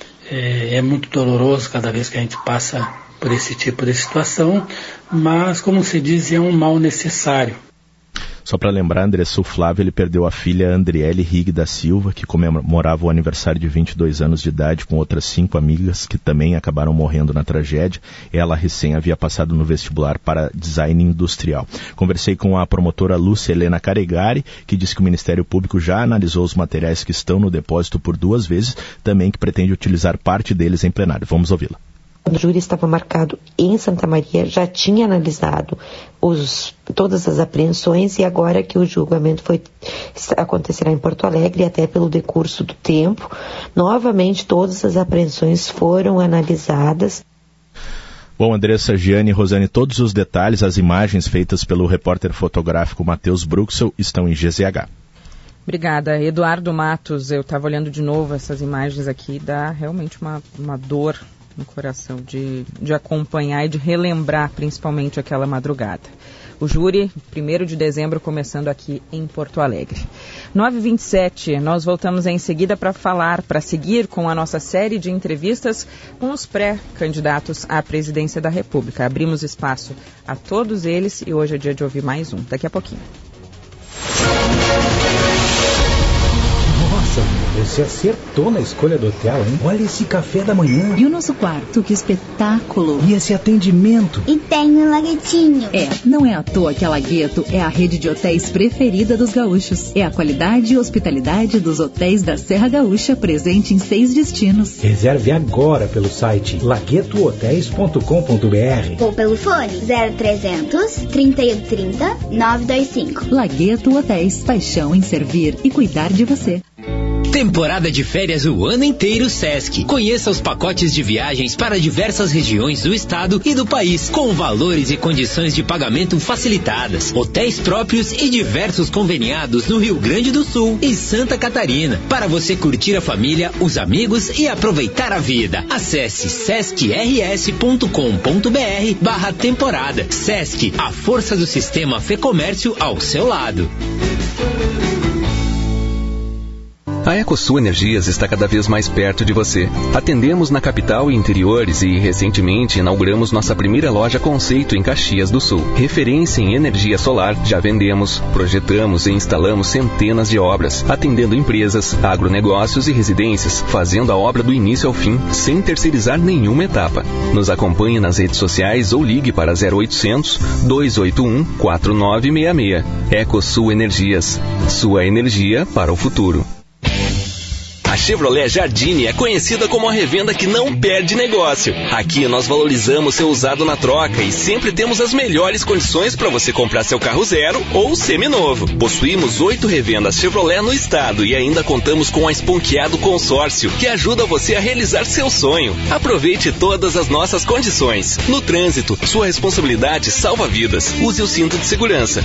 É, é muito doloroso cada vez que a gente passa por esse tipo de situação, mas, como se diz, é um mal necessário. Só para lembrar, Andressa, o Flávio ele perdeu a filha Andriele Rig da Silva, que comemorava o aniversário de vinte e dois anos de idade com outras cinco amigas que também acabaram morrendo na tragédia. Ela recém havia passado no vestibular para design industrial. Conversei com a promotora Lúcia Helena Caregari, que disse que o Ministério Público já analisou os materiais que estão no depósito por duas vezes, também que pretende utilizar parte deles em plenário. Vamos ouvi-la. O júri estava marcado em Santa Maria, já tinha analisado os, todas as apreensões, e agora que o julgamento foi, acontecerá em Porto Alegre, até pelo decurso do tempo, novamente todas as apreensões foram analisadas. Bom, Andressa, Giane e Rosane, todos os detalhes, as imagens feitas pelo repórter fotográfico Matheus Bruxel estão em G Z H. Obrigada. Eduardo Matos, eu estava olhando de novo essas imagens aqui, dá realmente uma, uma dor no coração de, de acompanhar e de relembrar principalmente aquela madrugada. O júri, primeiro de dezembro, começando aqui em Porto Alegre. nove e vinte e sete, nós voltamos em seguida para falar, para seguir com a nossa série de entrevistas com os pré-candidatos à presidência da República. Abrimos espaço a todos eles e hoje é dia de ouvir mais um. Daqui a pouquinho. Nossa, você acertou na escolha do hotel, hein? Olha esse café da manhã. E o nosso quarto, que espetáculo. E esse atendimento. E tem um laguetinho. É, não é à toa que a Lagueto é a rede de hotéis preferida dos gaúchos. É a qualidade e hospitalidade dos hotéis da Serra Gaúcha, presente em seis destinos. Reserve agora pelo site lagueto hotéis ponto com ponto b r ou pelo fone zero trezentos, trinta e um trinta, nove dois cinco. Lagueto Hotéis, paixão em servir e cuidar de você. Temporada de férias o ano inteiro Sesc. Conheça os pacotes de viagens para diversas regiões do estado e do país, com valores e condições de pagamento facilitadas, hotéis próprios e diversos conveniados no Rio Grande do Sul e Santa Catarina, para você curtir a família, os amigos e aproveitar a vida. Acesse sesc r s ponto com ponto b r barra temporada. Sesc, a força do sistema Fê Comércio ao seu lado. A Ecosul Energias está cada vez mais perto de você. Atendemos na capital e interiores e, recentemente, inauguramos nossa primeira loja conceito em Caxias do Sul. Referência em energia solar, já vendemos, projetamos e instalamos centenas de obras, atendendo empresas, agronegócios e residências, fazendo a obra do início ao fim, sem terceirizar nenhuma etapa. Nos acompanhe nas redes sociais ou ligue para zero oitocentos, dois oito um, quatro nove seis seis. Ecosul Energias. Sua energia para o futuro. A Chevrolet Jardine é conhecida como a revenda que não perde negócio. Aqui nós valorizamos seu usado na troca e sempre temos as melhores condições para você comprar seu carro zero ou seminovo. Possuímos oito revendas Chevrolet no estado e ainda contamos com a Esponqueado Consórcio, que ajuda você a realizar seu sonho. Aproveite todas as nossas condições. No trânsito, sua responsabilidade salva vidas. Use o cinto de segurança.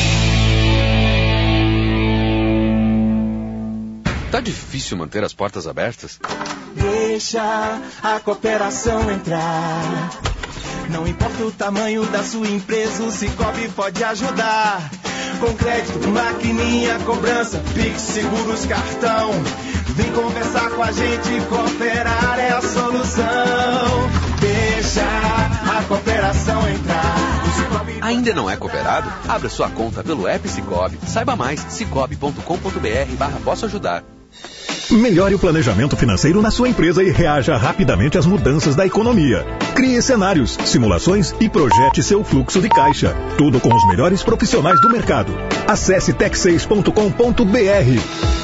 Tá difícil manter as portas abertas? Deixa a cooperação entrar. Não importa o tamanho da sua empresa, o Cicobi pode ajudar. Com crédito, maquininha, cobrança, Pix, seguros, cartão. Vem conversar com a gente, cooperar é a solução. Deixa a cooperação entrar. Ainda não é cooperado? Abra sua conta pelo app Cicobi. Saiba mais, cicobi ponto com ponto b r barra posso ajudar. Melhore o planejamento financeiro na sua empresa e reaja rapidamente às mudanças da economia. Crie cenários, simulações e projete seu fluxo de caixa. Tudo com os melhores profissionais do mercado. Acesse tec seis ponto com ponto b r.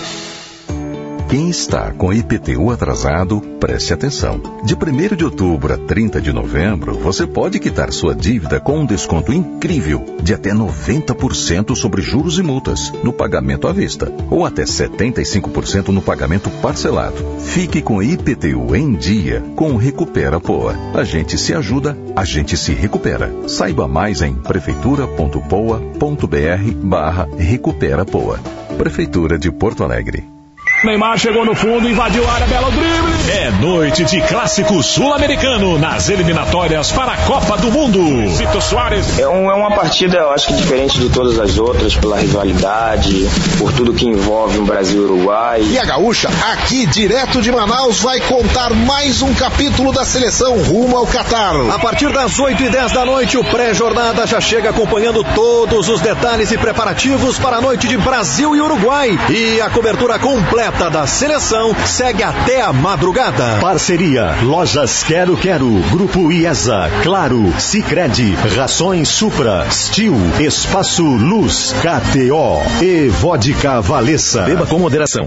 Quem está com I P T U atrasado, preste atenção. De primeiro de outubro a trinta de novembro, você pode quitar sua dívida com um desconto incrível de até noventa por cento sobre juros e multas no pagamento à vista, ou até setenta e cinco por cento no pagamento parcelado. Fique com I P T U em dia com o Recupera Poa. A gente se ajuda, a gente se recupera. Saiba mais em prefeitura ponto poa ponto b r barra Recupera Poa. Prefeitura de Porto Alegre. Neymar chegou no fundo, invadiu a área, belo drible. É noite de clássico sul-americano nas eliminatórias para a Copa do Mundo. Zito Soares. É, um, é uma partida, eu acho que diferente de todas as outras, pela rivalidade, por tudo que envolve o Brasil e o Uruguai. E a Gaúcha, aqui direto de Manaus, vai contar mais um capítulo da seleção rumo ao Catar. A partir das oito e dez da noite, o pré-jornada já chega acompanhando todos os detalhes e preparativos para a noite de Brasil e Uruguai. E a cobertura completa da seleção segue até a madrugada. Parceria Lojas Quero Quero, Grupo IESA, Claro, Sicredi, Rações Supra, Stil, Espaço Luz, K T O e Vodka Valessa. Beba com moderação.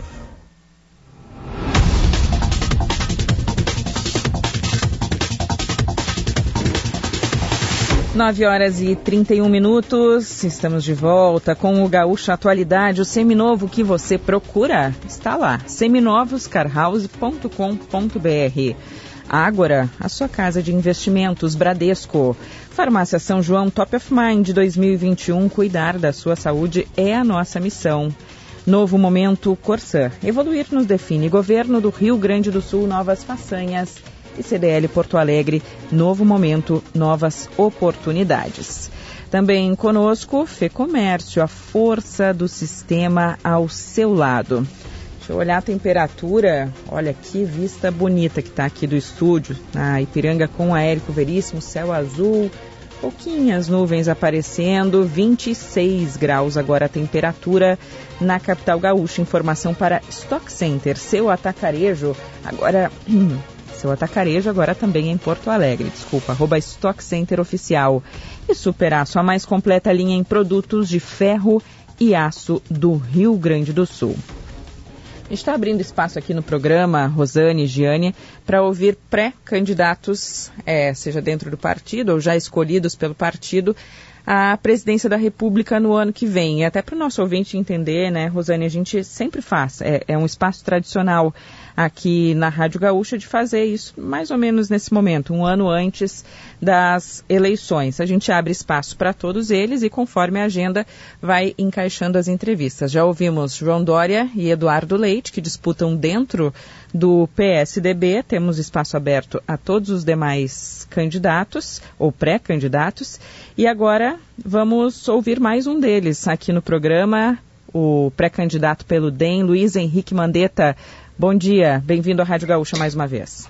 nove horas e trinta e um minutos, estamos de volta com o Gaúcho Atualidade, o seminovo que você procura, está lá, seminovos car house ponto com ponto b r. Ágora, a sua casa de investimentos, Bradesco. Farmácia São João Top of Mind dois mil e vinte e um, cuidar da sua saúde é a nossa missão. Novo Momento Corsã, evoluir nos define. Governo do Rio Grande do Sul, novas façanhas. E C D L Porto Alegre, novo momento, novas oportunidades. Também conosco, Fê Comércio, a força do sistema ao seu lado. Deixa eu olhar a temperatura, olha que vista bonita que está aqui do estúdio, na Ipiranga com a Érico Veríssimo, céu azul, pouquinhas nuvens aparecendo, vinte e seis graus agora a temperatura na capital gaúcha. Informação para Stock Center, seu atacarejo, agora... Hum, seu atacarejo agora também em Porto Alegre, desculpa, arroba Stock Center Oficial. E Superaço, a mais completa linha em produtos de ferro e aço do Rio Grande do Sul. A gente está abrindo espaço aqui no programa, Rosane e Giane, para ouvir pré-candidatos, é, seja dentro do partido ou já escolhidos pelo partido, à presidência da República no ano que vem. E até para o nosso ouvinte entender, né, Rosane, a gente sempre faz, é, é um espaço tradicional aqui na Rádio Gaúcha de fazer isso mais ou menos nesse momento, um ano antes das eleições. A gente abre espaço para todos eles e conforme a agenda vai encaixando as entrevistas. Já ouvimos João Dória e Eduardo Leite, que disputam dentro do P S D B. Temos espaço aberto a todos os demais candidatos ou pré-candidatos. E agora vamos ouvir mais um deles aqui no programa, o pré-candidato pelo D E M, Luiz Henrique Mandetta. Bom dia, bem-vindo à Rádio Gaúcha mais uma vez.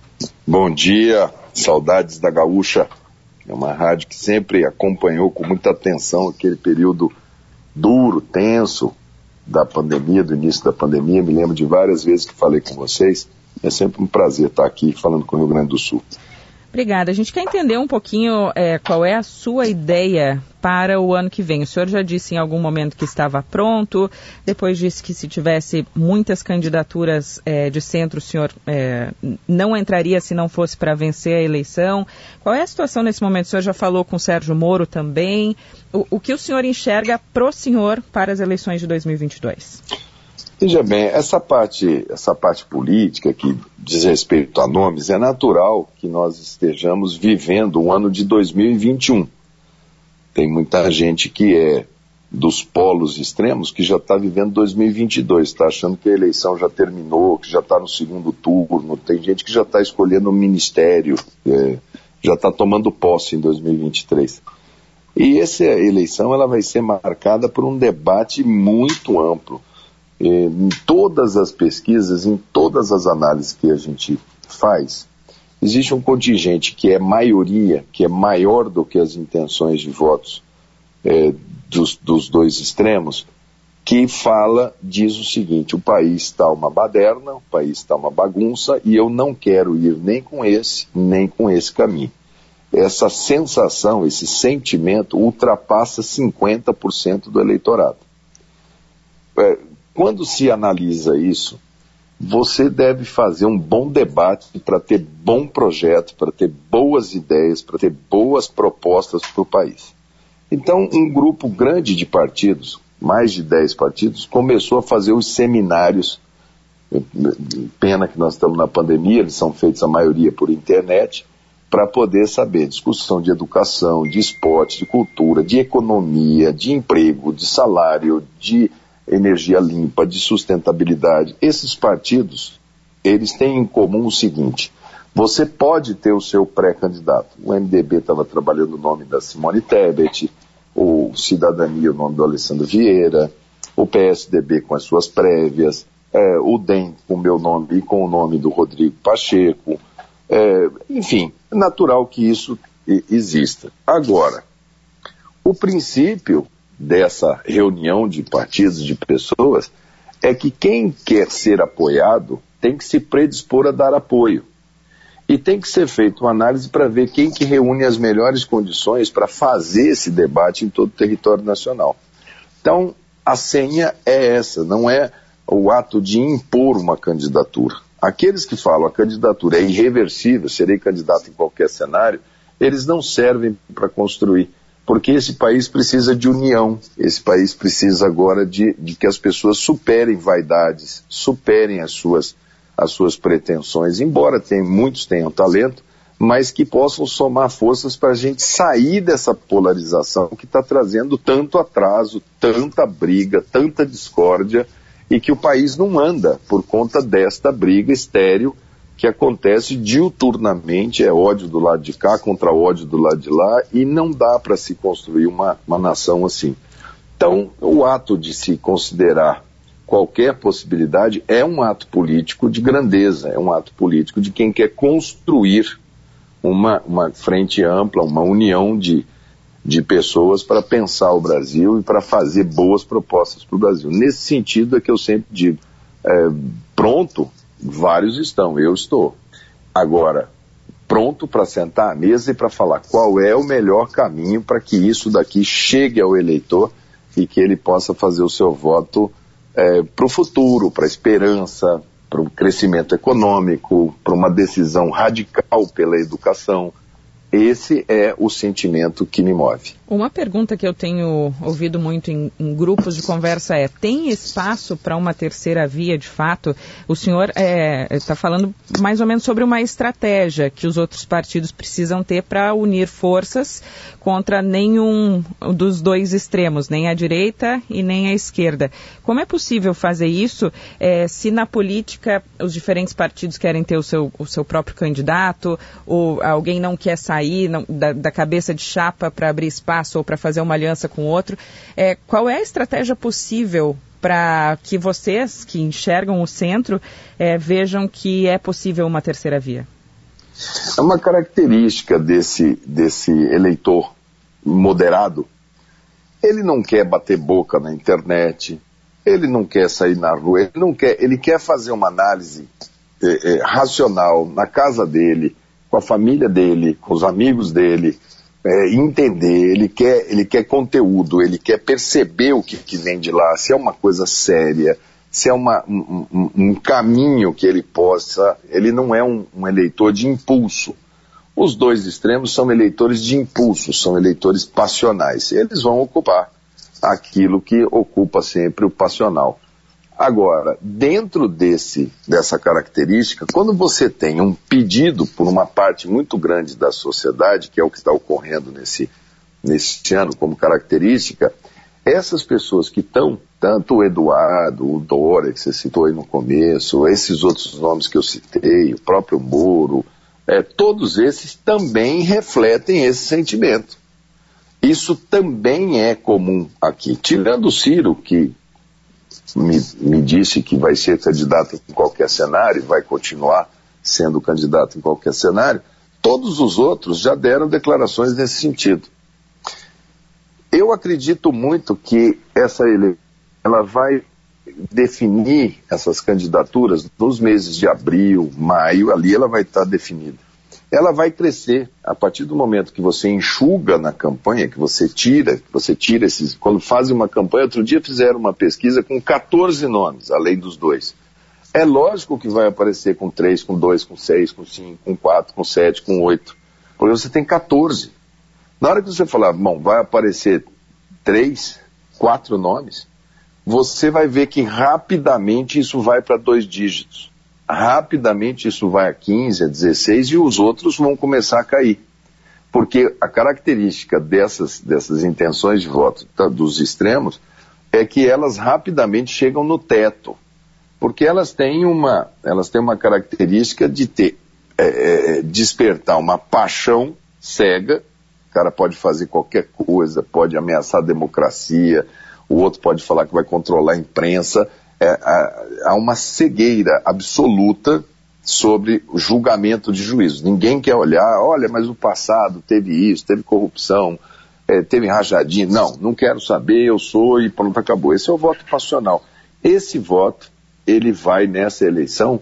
Bom dia, saudades da Gaúcha. É uma rádio que sempre acompanhou com muita atenção aquele período duro, tenso da pandemia, do início da pandemia. Me lembro de várias vezes que falei com vocês. É sempre um prazer estar aqui falando com o Rio Grande do Sul. Obrigada. A gente quer entender um pouquinho é, qual é a sua ideia para o ano que vem. O senhor já disse em algum momento que estava pronto, depois disse que se tivesse muitas candidaturas é, de centro, o senhor é, não entraria se não fosse para vencer a eleição. Qual é a situação nesse momento? O senhor já falou com o Sérgio Moro também. O, o que o senhor enxerga pro senhor para as eleições de dois mil e vinte e dois? Veja bem, essa parte, essa parte política que diz respeito a nomes, é natural que nós estejamos vivendo o ano de dois mil e vinte e um. Tem muita gente que é dos polos extremos que já está vivendo dois mil e vinte e dois, está achando que a eleição já terminou, que já está no segundo turno, tem gente que já está escolhendo o ministério, é, já está tomando posse em dois mil e vinte e três. E essa eleição ela vai ser marcada por um debate muito amplo. Em todas as pesquisas, em todas as análises que a gente faz, existe um contingente que é maioria, que é maior do que as intenções de votos é, dos, dos dois extremos, que fala, diz o seguinte: o país está uma baderna, o país está uma bagunça e eu não quero ir nem com esse, nem com esse caminho. Essa sensação, esse sentimento ultrapassa cinquenta por cento do eleitorado. É, Quando se analisa isso, você deve fazer um bom debate para ter bom projeto, para ter boas ideias, para ter boas propostas para o país. Então, um grupo grande de partidos, mais de dez partidos, começou a fazer os seminários. Pena que nós estamos na pandemia, eles são feitos a maioria por internet, para poder saber discussão de educação, de esporte, de cultura, de economia, de emprego, de salário, de energia limpa, de sustentabilidade. Esses partidos, eles têm em comum o seguinte: você pode ter o seu pré-candidato. O M D B estava trabalhando o nome da Simone Tebet, o Cidadania o nome do Alessandro Vieira, o P S D B com as suas prévias, é, o D E M com o meu nome e com o nome do Rodrigo Pacheco. É, enfim, é natural que isso exista. Agora, o princípio dessa reunião de partidos, de pessoas, é que quem quer ser apoiado tem que se predispor a dar apoio. E tem que ser feita uma análise para ver quem que reúne as melhores condições para fazer esse debate em todo o território nacional. Então, a senha é essa, não é o ato de impor uma candidatura. Aqueles que falam a candidatura é irreversível, serei candidato em qualquer cenário, eles não servem para construir. Porque esse país precisa de união, esse país precisa agora de, de que as pessoas superem vaidades, superem as suas, as suas pretensões, embora tem, muitos tenham talento, mas que possam somar forças para a gente sair dessa polarização que está trazendo tanto atraso, tanta briga, tanta discórdia, e que o país não anda por conta desta briga estéril que acontece diuturnamente, é ódio do lado de cá contra ódio do lado de lá, e não dá para se construir uma, uma nação assim. Então, o ato de se considerar qualquer possibilidade é um ato político de grandeza, é um ato político de quem quer construir uma, uma frente ampla, uma união de, de pessoas para pensar o Brasil e para fazer boas propostas para o Brasil. Nesse sentido é que eu sempre digo, é, pronto, vários estão, eu estou. Agora, pronto para sentar à mesa e para falar qual é o melhor caminho para que isso daqui chegue ao eleitor e que ele possa fazer o seu voto é, para o futuro, para a esperança, para o crescimento econômico, para uma decisão radical pela educação. Esse é o sentimento que me move. Uma pergunta que eu tenho ouvido muito em, em grupos de conversa é: tem espaço para uma terceira via de fato? O senhor está é, falando mais ou menos sobre uma estratégia que os outros partidos precisam ter para unir forças contra nenhum dos dois extremos, nem a direita e nem a esquerda. Como é possível fazer isso é, se na política os diferentes partidos querem ter o seu, o seu próprio candidato, ou alguém não quer sair não, da, da cabeça de chapa para abrir espaço ou para fazer uma aliança com o outro? É, qual é a estratégia possível para que vocês que enxergam o centro é, vejam que é possível uma terceira via? É uma característica desse, desse eleitor moderado. Ele não quer bater boca na internet, ele não quer sair na rua, ele não quer, ele quer fazer uma análise é, é, racional na casa dele, com a família dele, com os amigos dele, é, entender, ele quer, ele quer conteúdo, ele quer perceber o que, que vem de lá, se é uma coisa séria, se é uma, um, um, um caminho que ele possa, ele não é um, um eleitor de impulso. Os dois extremos são eleitores de impulso, são eleitores passionais, eles vão ocupar aquilo que ocupa sempre o passional. Agora, dentro desse, dessa característica, quando você tem um pedido por uma parte muito grande da sociedade, que é o que está ocorrendo nesse, nesse ano como característica, essas pessoas que estão, tanto o Eduardo, o Dória, que você citou aí no começo, esses outros nomes que eu citei, o próprio Moro, é, todos esses também refletem esse sentimento. Isso também é comum aqui. Tirando o Ciro, que Me, me disse que vai ser candidato em qualquer cenário, vai continuar sendo candidato em qualquer cenário, todos os outros já deram declarações nesse sentido. Eu acredito muito que essa eleição ela vai definir essas candidaturas nos meses de abril, maio, ali ela vai estar definida. Ela vai crescer a partir do momento que você enxuga na campanha, que você tira, que você tira esses... Quando fazem uma campanha, outro dia fizeram uma pesquisa com catorze nomes, além dos dois. É lógico que vai aparecer com três, com dois, com seis, com cinco, com quatro, com sete, com oito. Porque você tem catorze. Na hora que você falar, bom, vai aparecer três, quatro nomes, você vai ver que rapidamente isso vai para dois dígitos. Rapidamente isso vai a quinze, a dezesseis e os outros vão começar a cair. Porque a característica dessas, dessas intenções de voto tá, dos extremos é que elas rapidamente chegam no teto. Porque elas têm uma, elas têm uma característica de ter, é, despertar uma paixão cega. O cara pode fazer qualquer coisa, pode ameaçar a democracia, o outro pode falar que vai controlar a imprensa. É, há uma cegueira absoluta sobre o julgamento de juízos. Ninguém quer olhar, olha, mas o passado teve isso, teve corrupção, é, teve rachadinha. Não, não quero saber, eu sou e pronto, acabou. Esse é o voto passional. Esse voto, ele vai nessa eleição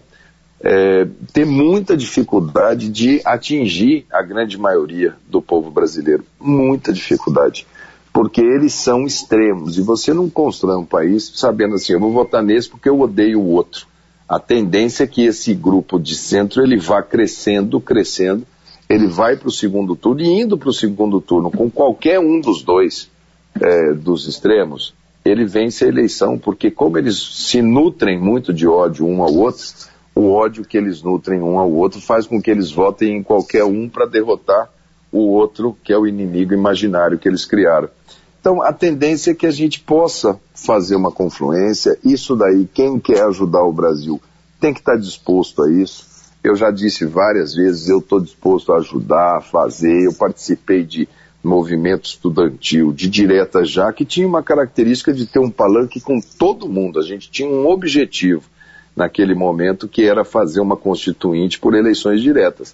é, ter muita dificuldade de atingir a grande maioria do povo brasileiro. Muita dificuldade. Porque eles são extremos, e você não constrói um país sabendo assim, eu vou votar nesse porque eu odeio o outro. A tendência é que esse grupo de centro, ele vá crescendo, crescendo, ele vai para o segundo turno, e indo para o segundo turno com qualquer um dos dois, é, dos extremos, ele vence a eleição, porque como eles se nutrem muito de ódio um ao outro, o ódio que eles nutrem um ao outro faz com que eles votem em qualquer um para derrotar o outro, que é o inimigo imaginário que eles criaram. Então, a tendência é que a gente possa fazer uma confluência. Isso daí, quem quer ajudar o Brasil tem que estar disposto a isso. Eu já disse várias vezes, eu estou disposto a ajudar, a fazer. Eu participei de movimento estudantil, de Direta Já, que tinha uma característica de ter um palanque com todo mundo. A gente tinha um objetivo naquele momento, que era fazer uma constituinte por eleições diretas,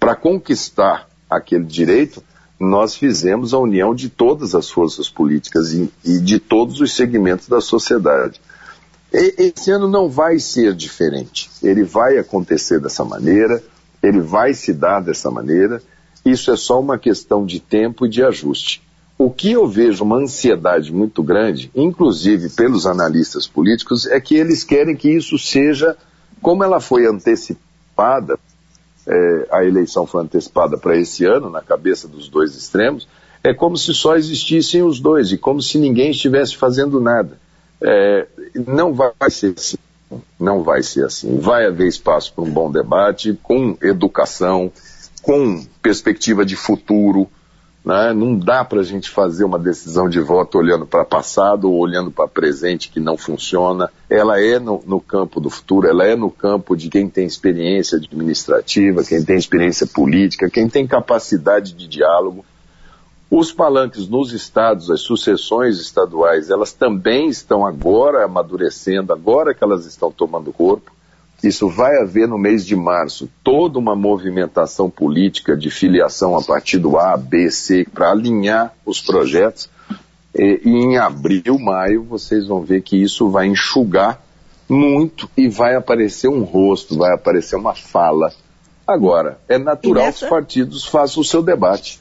para conquistar aquele direito, nós fizemos a união de todas as forças políticas e, e de todos os segmentos da sociedade. E, esse ano não vai ser diferente. Ele vai acontecer dessa maneira, ele vai se dar dessa maneira. Isso é só uma questão de tempo e de ajuste. O que eu vejo uma ansiedade muito grande, inclusive pelos analistas políticos, é que eles querem que isso seja, como ela foi antecipada, é, a eleição foi antecipada para esse ano, na cabeça dos dois extremos, é como se só existissem os dois, e como se ninguém estivesse fazendo nada. É, não vai ser assim, não vai ser assim. Vai haver espaço para um bom debate, com educação, com perspectiva de futuro, né? Não dá para a gente fazer uma decisão de voto olhando para passado ou olhando para presente, que não funciona. Ela é no, no campo do futuro, ela é no campo de quem tem experiência administrativa, quem tem experiência política, quem tem capacidade de diálogo. Os palanques nos estados, as sucessões estaduais, elas também estão agora amadurecendo, agora que elas estão tomando corpo. Isso vai haver no mês de março toda uma movimentação política de filiação a partido A, B, C, para alinhar os projetos. E, e em abril, maio, vocês vão ver que isso vai enxugar muito e vai aparecer um rosto, vai aparecer uma fala. Agora, é natural nessa... que os partidos façam o seu debate.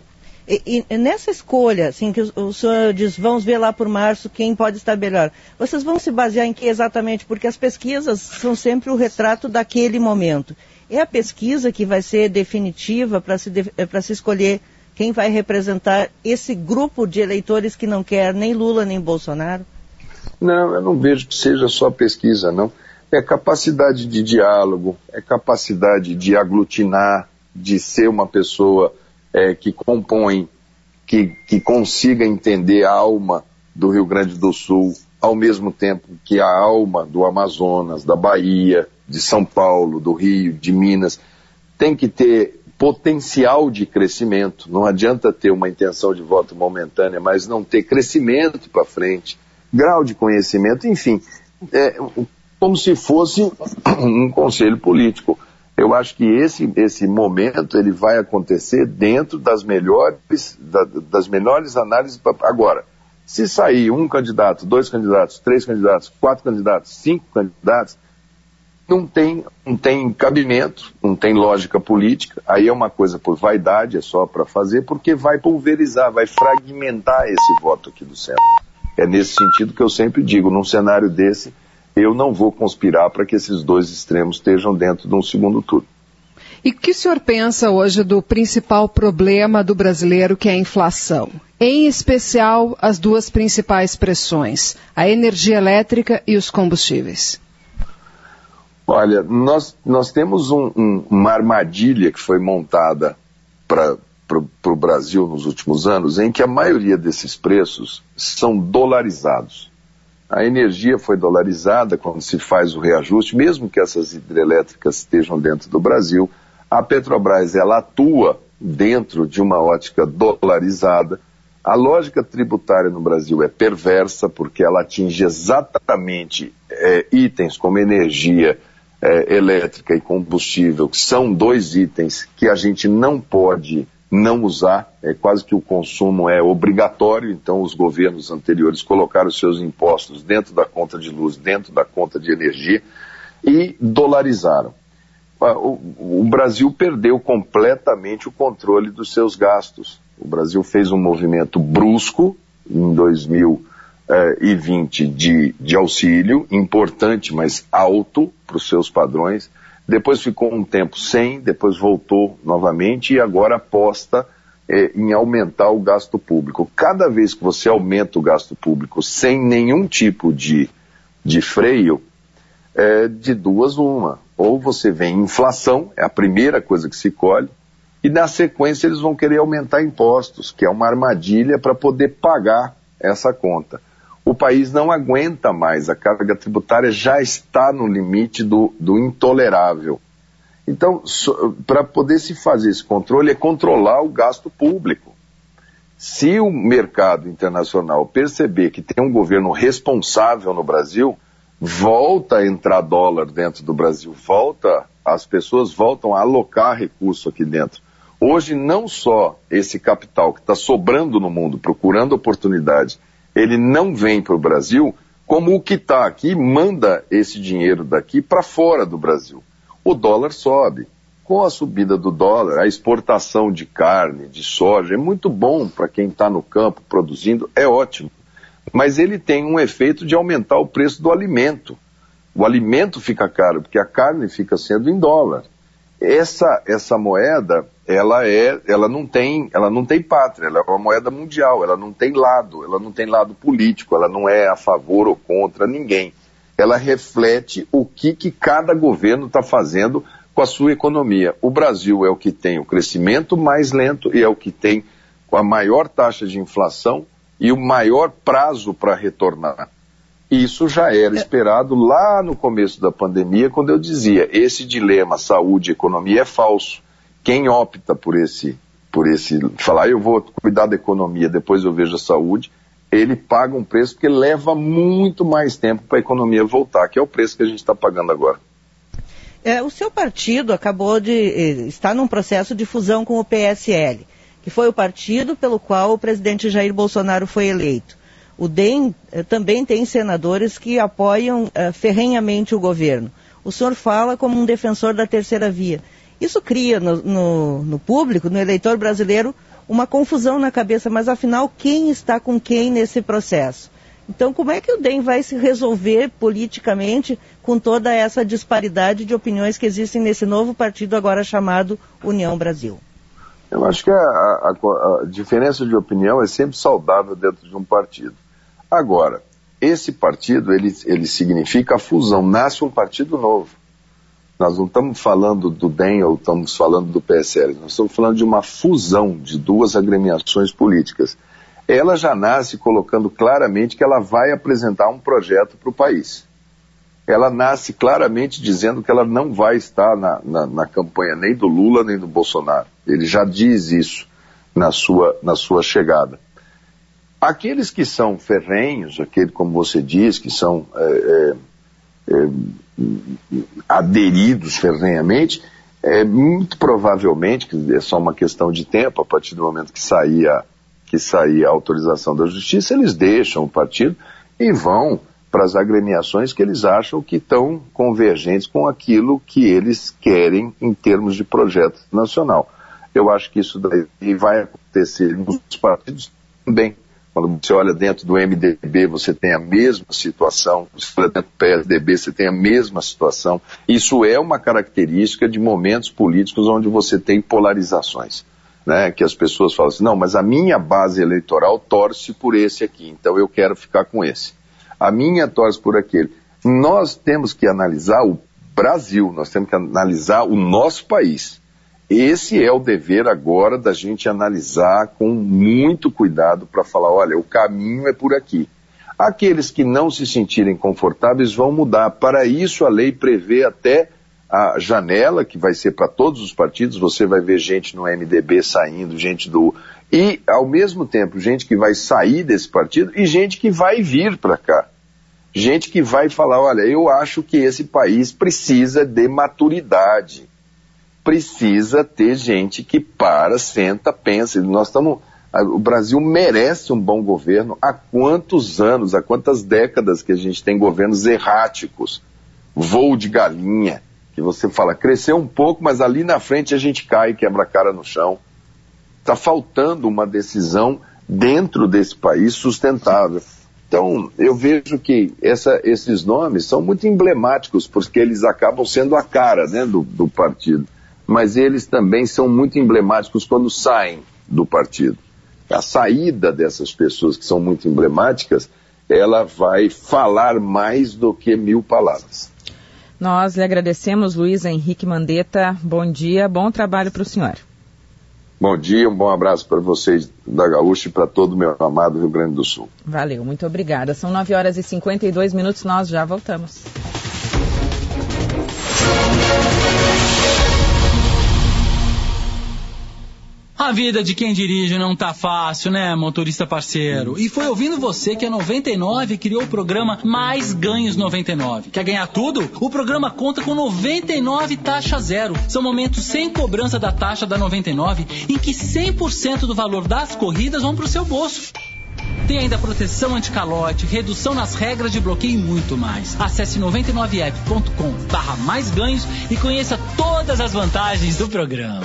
E, e nessa escolha, assim, que o, o senhor diz, vamos ver lá por março quem pode estar melhor. Vocês vão se basear em que exatamente? Porque as pesquisas são sempre o retrato daquele momento. É a pesquisa que vai ser definitiva para se, para se escolher quem vai representar esse grupo de eleitores que não quer nem Lula nem Bolsonaro? Não, eu não vejo que seja só pesquisa, não. É capacidade de diálogo, é capacidade de aglutinar, de ser uma pessoa... É, que compõe, que, que consiga entender a alma do Rio Grande do Sul, ao mesmo tempo que a alma do Amazonas, da Bahia, de São Paulo, do Rio, de Minas, tem que ter potencial de crescimento. Não adianta ter uma intenção de voto momentânea, mas não ter crescimento para frente, grau de conhecimento, enfim, é, como se fosse um conselho político. Eu acho que esse, esse momento ele vai acontecer dentro das melhores, da, das melhores análises. Pra... Agora, se sair um candidato, dois candidatos, três candidatos, quatro candidatos, cinco candidatos, não tem, não tem cabimento, não tem lógica política. Aí é uma coisa por vaidade, é só para fazer, porque vai pulverizar, vai fragmentar esse voto aqui do centro. É nesse sentido que eu sempre digo, num cenário desse, eu não vou conspirar para que esses dois extremos estejam dentro de um segundo turno. E o que o senhor pensa hoje do principal problema do brasileiro, que é a inflação? Em especial, as duas principais pressões, a energia elétrica e os combustíveis. Olha, nós, nós temos um, um, uma armadilha que foi montada para o Brasil nos últimos anos, em que a maioria desses preços são dolarizados. A energia foi dolarizada quando se faz o reajuste, mesmo que essas hidrelétricas estejam dentro do Brasil. A Petrobras, ela atua dentro de uma ótica dolarizada. A lógica tributária no Brasil é perversa, porque ela atinge exatamente é, itens como energia é, elétrica e combustível, que são dois itens que a gente não pode não usar, é quase que o consumo é obrigatório, então os governos anteriores colocaram os seus impostos dentro da conta de luz, dentro da conta de energia e dolarizaram. O, o Brasil perdeu completamente o controle dos seus gastos. O Brasil fez um movimento brusco em dois mil e vinte de, de auxílio, importante, mas alto para os seus padrões. Depois ficou um tempo sem, depois voltou novamente e agora aposta é, em aumentar o gasto público. Cada vez que você aumenta o gasto público sem nenhum tipo de, de freio, é de duas uma. Ou você vem inflação, é a primeira coisa que se colhe, e na sequência eles vão querer aumentar impostos, que é uma armadilha para poder pagar essa conta. O país não aguenta mais, a carga tributária já está no limite do, do intolerável. Então, so, para poder se fazer esse controle, é controlar o gasto público. Se o mercado internacional perceber que tem um governo responsável no Brasil, volta a entrar dólar dentro do Brasil, volta as pessoas voltam a alocar recurso aqui dentro. Hoje, não só esse capital que está sobrando no mundo, procurando oportunidade, ele não vem para o Brasil, como o que está aqui manda esse dinheiro daqui para fora do Brasil. O dólar sobe. Com a subida do dólar, a exportação de carne, de soja, é muito bom para quem está no campo produzindo, é ótimo. Mas ele tem um efeito de aumentar o preço do alimento. O alimento fica caro, porque a carne fica sendo em dólar. Essa, essa moeda, ela, é, ela, não tem, ela não tem pátria, ela é uma moeda mundial, ela não tem lado, ela não tem lado político, ela não é a favor ou contra ninguém. Ela reflete o que, que cada governo está fazendo com a sua economia. O Brasil é o que tem o crescimento mais lento e é o que tem a maior taxa de inflação e o maior prazo para retornar. Isso já era esperado lá no começo da pandemia, quando eu dizia, esse dilema saúde e economia é falso. Quem opta por esse, por esse, falar, eu vou cuidar da economia, depois eu vejo a saúde, ele paga um preço porque leva muito mais tempo para a economia voltar, que é o preço que a gente está pagando agora. É, o seu partido acabou de estar num processo de fusão com o P S L, que foi o partido pelo qual o presidente Jair Bolsonaro foi eleito. O D E M eh, também tem senadores que apoiam eh, ferrenhamente o governo. O senhor fala como um defensor da terceira via. Isso cria no, no, no público, no eleitor brasileiro, uma confusão na cabeça, mas afinal, quem está com quem nesse processo? Então, como é que o D E M vai se resolver politicamente com toda essa disparidade de opiniões que existem nesse novo partido agora chamado União Brasil? Eu acho que a, a, a diferença de opinião é sempre saudável dentro de um partido. Agora, esse partido, ele, ele significa a fusão, nasce um partido novo. Nós não estamos falando do D E M ou estamos falando do P S L, nós estamos falando de uma fusão de duas agremiações políticas. Ela já nasce colocando claramente que ela vai apresentar um projeto para o país. Ela nasce claramente dizendo que ela não vai estar na, na, na campanha nem do Lula nem do Bolsonaro. Ele já diz isso na sua, na sua chegada. Aqueles que são ferrenhos, aquele, como você diz, que são é, é, é, aderidos ferrenhamente, é, muito provavelmente, que é só uma questão de tempo, a partir do momento que sair a que sair a autorização da justiça, eles deixam o partido e vão para as agremiações que eles acham que estão convergentes com aquilo que eles querem em termos de projeto nacional. Eu acho que isso daí vai acontecer nos partidos também. Quando você olha dentro do M D B, você tem a mesma situação. Você olha dentro do P S D B, você tem a mesma situação. Isso é uma característica de momentos políticos onde você tem polarizações. Né, que as pessoas falam assim, não, mas a minha base eleitoral torce por esse aqui, então eu quero ficar com esse. A minha torce por aquele. Nós temos que analisar o Brasil, nós temos que analisar o nosso país. Esse é o dever agora da gente analisar com muito cuidado para falar, olha, o caminho é por aqui. Aqueles que não se sentirem confortáveis vão mudar. Para isso a lei prevê até a janela, que vai ser para todos os partidos, você vai ver gente no M D B saindo, gente do... E, ao mesmo tempo, gente que vai sair desse partido e gente que vai vir para cá. Gente que vai falar, olha, eu acho que esse país precisa de maturidade. Precisa ter gente que para, senta, pensa. Nós estamos... O Brasil merece um bom governo. Há quantos anos, há quantas décadas que a gente tem governos erráticos? Voo de galinha. Que você fala, cresceu um pouco, mas ali na frente a gente cai e quebra a cara no chão. Está faltando uma decisão dentro desse país sustentável. Então, eu vejo que essa, esses nomes são muito emblemáticos, porque eles acabam sendo a cara, né, do, do partido. Mas eles também são muito emblemáticos quando saem do partido. A saída dessas pessoas que são muito emblemáticas, ela vai falar mais do que mil palavras. Nós lhe agradecemos, Luiz Henrique Mandetta. Bom dia, bom trabalho para o senhor. Bom dia, um bom abraço para vocês da Gaúcha e para todo o meu amado Rio Grande do Sul. Valeu, muito obrigada. São nove horas e cinquenta e dois minutos, nós já voltamos. A vida de quem dirige não tá fácil, né, motorista parceiro? E foi ouvindo você que a noventa e nove criou o programa Mais Ganhos noventa e nove. Quer ganhar tudo? O programa conta com noventa e nove taxa zero. São momentos sem cobrança da taxa da noventa e nove, em que cem por cento do valor das corridas vão pro seu bolso. Tem ainda proteção anti-calote, redução nas regras de bloqueio e muito mais. Acesse noventa e nove app ponto com barra mais ganhos e conheça todas as vantagens do programa.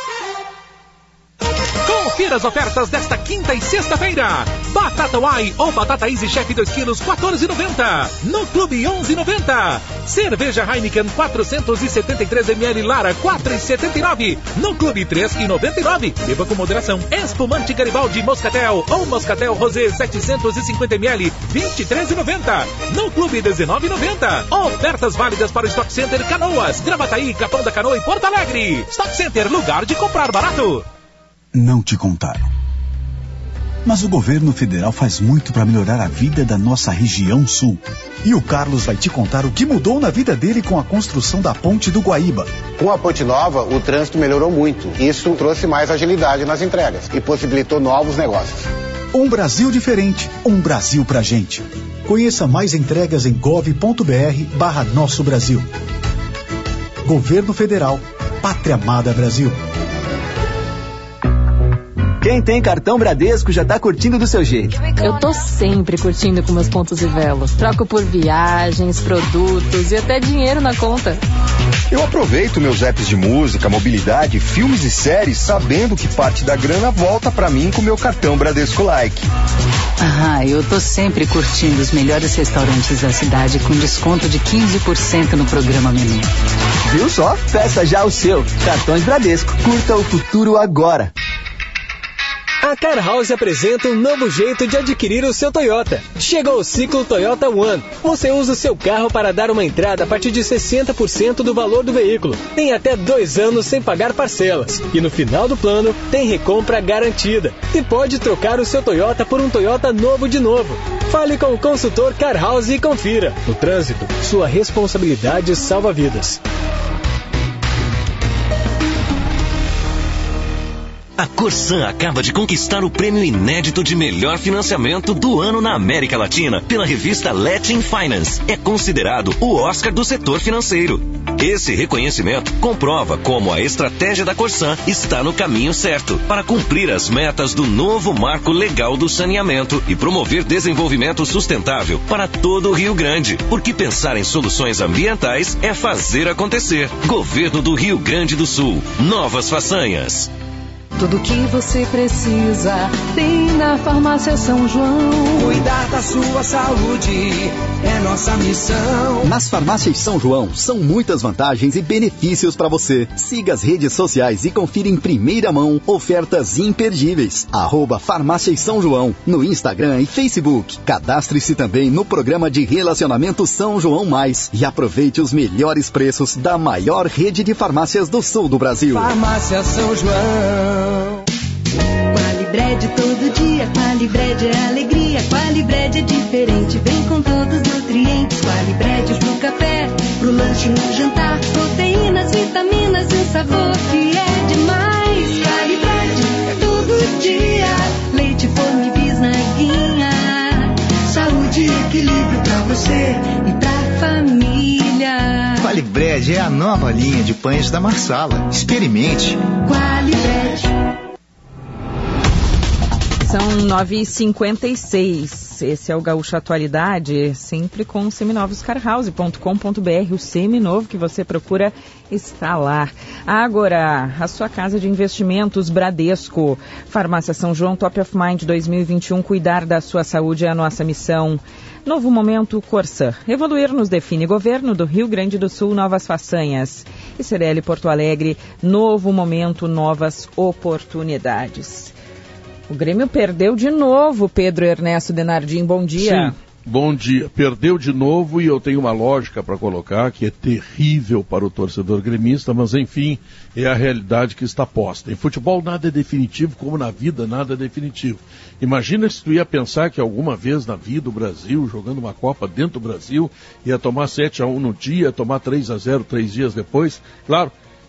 Confira as ofertas desta quinta e sexta-feira. Batata Uai ou batata Easy Chef dois quilos, quatorze e noventa. No Clube, onze e noventa. Cerveja Heineken quatrocentos e setenta e três mililitros Lara, quatro e setenta e nove. No Clube, três e noventa e nove. Beba com moderação. Espumante Garibaldi Moscatel ou Moscatel Rosé setecentos e cinquenta mililitros, vinte e três e noventa. No Clube, dezenove e noventa. Ofertas válidas para o Stock Center Canoas, Gravataí, Capão da Canoa e Porto Alegre. Stock Center, lugar de comprar barato. Não te contaram. Mas o governo federal faz muito para melhorar a vida da nossa região sul. E o Carlos vai te contar o que mudou na vida dele com a construção da Ponte do Guaíba. Com a Ponte Nova, o trânsito melhorou muito. Isso trouxe mais agilidade nas entregas e possibilitou novos negócios. Um Brasil diferente, um Brasil pra gente. Conheça mais entregas em gov.br barra Nosso Brasil. Governo Federal, Pátria Amada Brasil. Quem tem cartão Bradesco já tá curtindo do seu jeito. Eu tô sempre curtindo com meus pontos e velos. Troco por viagens, produtos e até dinheiro na conta. Eu aproveito meus apps de música, mobilidade, filmes e séries, sabendo que parte da grana volta pra mim com meu cartão Bradesco Like. Ah, eu tô sempre curtindo os melhores restaurantes da cidade com desconto de quinze por cento no programa Menu. Viu só? Peça já o seu. Cartões Bradesco. Curta o futuro agora. A Car House apresenta um novo jeito de adquirir o seu Toyota. Chegou o ciclo Toyota One. Você usa o seu carro para dar uma entrada a partir de sessenta por cento do valor do veículo. Tem até dois anos sem pagar parcelas. E no final do plano, tem recompra garantida. E pode trocar o seu Toyota por um Toyota novo de novo. Fale com o consultor Car House e confira. No trânsito, sua responsabilidade salva vidas. A Corsan acaba de conquistar o prêmio inédito de melhor financiamento do ano na América Latina pela revista Latin Finance. É considerado o Oscar do setor financeiro. Esse reconhecimento comprova como a estratégia da Corsan está no caminho certo para cumprir as metas do novo marco legal do saneamento e promover desenvolvimento sustentável para todo o Rio Grande. Porque pensar em soluções ambientais é fazer acontecer. Governo do Rio Grande do Sul. Novas façanhas. Tudo que você precisa tem na Farmácia São João. Cuidar da sua saúde é nossa missão. Nas farmácias São João são muitas vantagens e benefícios para você. Siga as redes sociais e confira em primeira mão ofertas imperdíveis. Arroba Farmácias São João no Instagram e Facebook. Cadastre-se também no programa de relacionamento São João Mais e aproveite os melhores preços da maior rede de farmácias do sul do Brasil. Farmácia São João. Qualibred todo dia, Qualibred é alegria, Qualibred é diferente, vem com todos os nutrientes, Qualibred pro café, pro lanche no jantar, proteínas, vitaminas e um sabor que é demais. Qualibred é todo dia, leite, forno, bisnaguinha, saúde e equilíbrio pra você e pra família. Qualibred é a nova linha de pães da Marsala. Experimente. Qualibred. São nove e cinquenta e seis. Esse é o Gaúcho Atualidade, sempre com seminovos car house ponto com ponto b r. O seminovo que você procura está lá. Agora, a sua casa de investimentos Bradesco. Farmácia São João Top of Mind dois mil e vinte e um. Cuidar da sua saúde é a nossa missão. Novo momento Corsan. Evoluir nos define. Governo do Rio Grande do Sul, novas façanhas. E C D L Porto Alegre, novo momento, novas oportunidades. O Grêmio perdeu de novo, Pedro Ernesto Denardim, bom dia. Sim, bom dia. Perdeu de novo e eu tenho uma lógica para colocar que é terrível para o torcedor gremista, mas enfim, é a realidade que está posta. Em futebol nada é definitivo, como na vida nada é definitivo. Imagina se tu ia pensar que alguma vez na vida o Brasil, jogando uma Copa dentro do Brasil, ia tomar sete a um no dia, tomar três a zero três dias depois. Claro,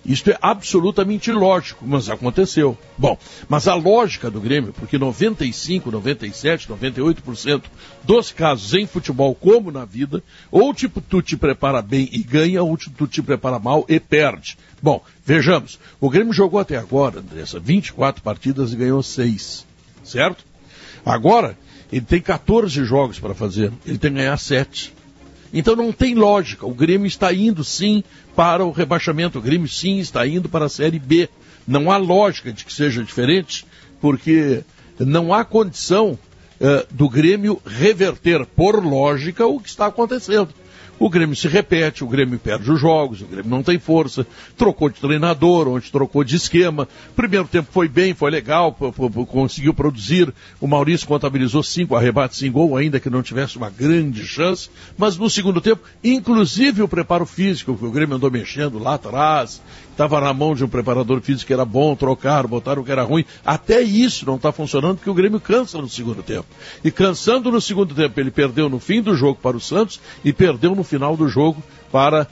Isto é absolutamente ilógico, mas aconteceu. Bom, mas a lógica do Grêmio, porque noventa e cinco, noventa e sete, noventa e oito por cento dos casos em futebol, como na vida, ou tipo, tu te prepara bem e ganha, ou tu te prepara mal e perde. Bom, vejamos, o Grêmio jogou até agora, Andressa, vinte e quatro partidas e ganhou seis, certo? Agora, ele tem catorze jogos para fazer, ele tem que ganhar sete. Então não tem lógica, o Grêmio está indo sim para o rebaixamento, o Grêmio sim está indo para a Série B. Não há lógica de que seja diferente, porque não há condição uh, do Grêmio reverter por lógica o que está acontecendo. O Grêmio se repete, o Grêmio perde os jogos, o Grêmio não tem força, trocou de treinador, onde trocou de esquema. Primeiro tempo foi bem, foi legal, p- p- conseguiu produzir. O Maurício contabilizou cinco arrebates em gol, ainda que não tivesse uma grande chance. Mas no segundo tempo, inclusive o preparo físico, que o Grêmio andou mexendo lá atrás, estava na mão de um preparador físico que era bom, trocaram, botaram o que era ruim. Até isso não está funcionando, porque o Grêmio cansa no segundo tempo. E cansando no segundo tempo, ele perdeu no fim do jogo para o Santos e perdeu no final do jogo para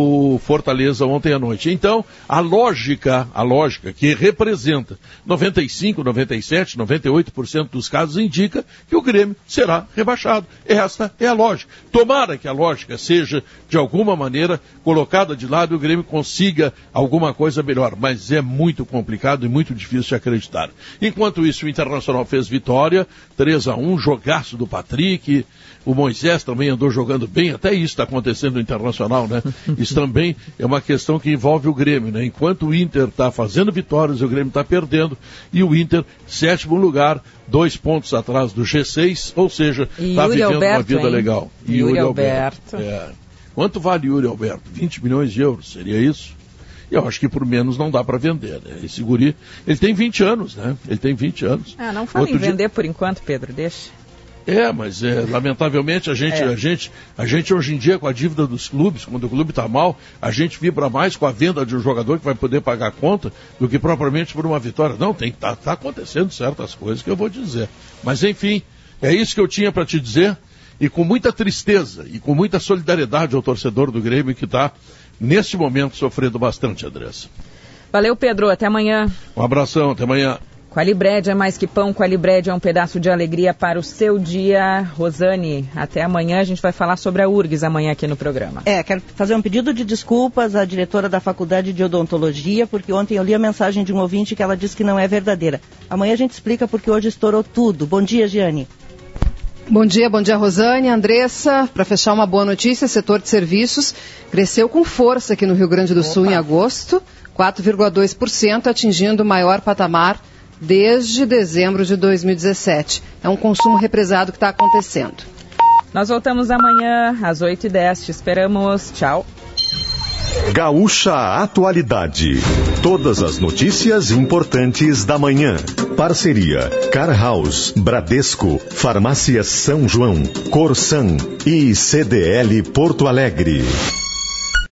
o Fortaleza ontem à noite. Então, a lógica, a lógica que representa noventa e cinco, noventa e sete, noventa e oito por cento dos casos indica que o Grêmio será rebaixado. Esta é a lógica. Tomara que a lógica seja, de alguma maneira, colocada de lado e o Grêmio consiga alguma coisa melhor, mas é muito complicado e muito difícil de acreditar. Enquanto isso, o Internacional fez vitória, três a um, jogaço do Patrick, o Moisés também andou jogando bem, até isso está acontecendo no Internacional, né? Isso também é uma questão que envolve o Grêmio, né? Enquanto o Inter está fazendo vitórias, o Grêmio está perdendo, e o Inter, sétimo lugar, dois pontos atrás do G seis, ou seja, está vivendo Alberto, uma vida hein? legal. E Yuri, Yuri Alberto. Alberto. É. Quanto vale Yuri Alberto? vinte milhões de euros, seria isso? Eu acho que por menos não dá para vender, né? Esse guri, ele tem vinte anos, né? Ele tem vinte anos. Ah, não fala Outro em vender dia... por enquanto, Pedro, deixa. É, mas é, lamentavelmente a gente, é. a, gente, a gente hoje em dia com a dívida dos clubes, quando o clube está mal, a gente vibra mais com a venda de um jogador que vai poder pagar a conta do que propriamente por uma vitória. Não, tem tá, tá acontecendo certas coisas que eu vou dizer. Mas enfim, é isso que eu tinha para te dizer, e com muita tristeza e com muita solidariedade ao torcedor do Grêmio que está, neste momento, sofrendo bastante, Andressa. Valeu, Pedro, até amanhã. Um abração, até amanhã. Qualibred é mais que pão, Qualibred é um pedaço de alegria para o seu dia. Rosane, até amanhã a gente vai falar sobre a U R G S amanhã aqui no programa. É, quero fazer um pedido de desculpas à diretora da Faculdade de Odontologia, porque ontem eu li a mensagem de um ouvinte que ela disse que não é verdadeira. Amanhã a gente explica porque hoje estourou tudo. Bom dia, Giane. Bom dia, bom dia, Rosane, Andressa. Para fechar, uma boa notícia, setor de serviços cresceu com força aqui no Rio Grande do Sul. Opa. Em agosto, quatro vírgula dois por cento, atingindo o maior patamar desde dezembro de dois mil e dezessete. É um consumo represado que está acontecendo. Nós voltamos amanhã às oito e dez. Te esperamos. Tchau. Gaúcha Atualidade. Todas as notícias importantes da manhã. Parceria Car House, Bradesco, Farmácia São João, Corsan e C D L Porto Alegre.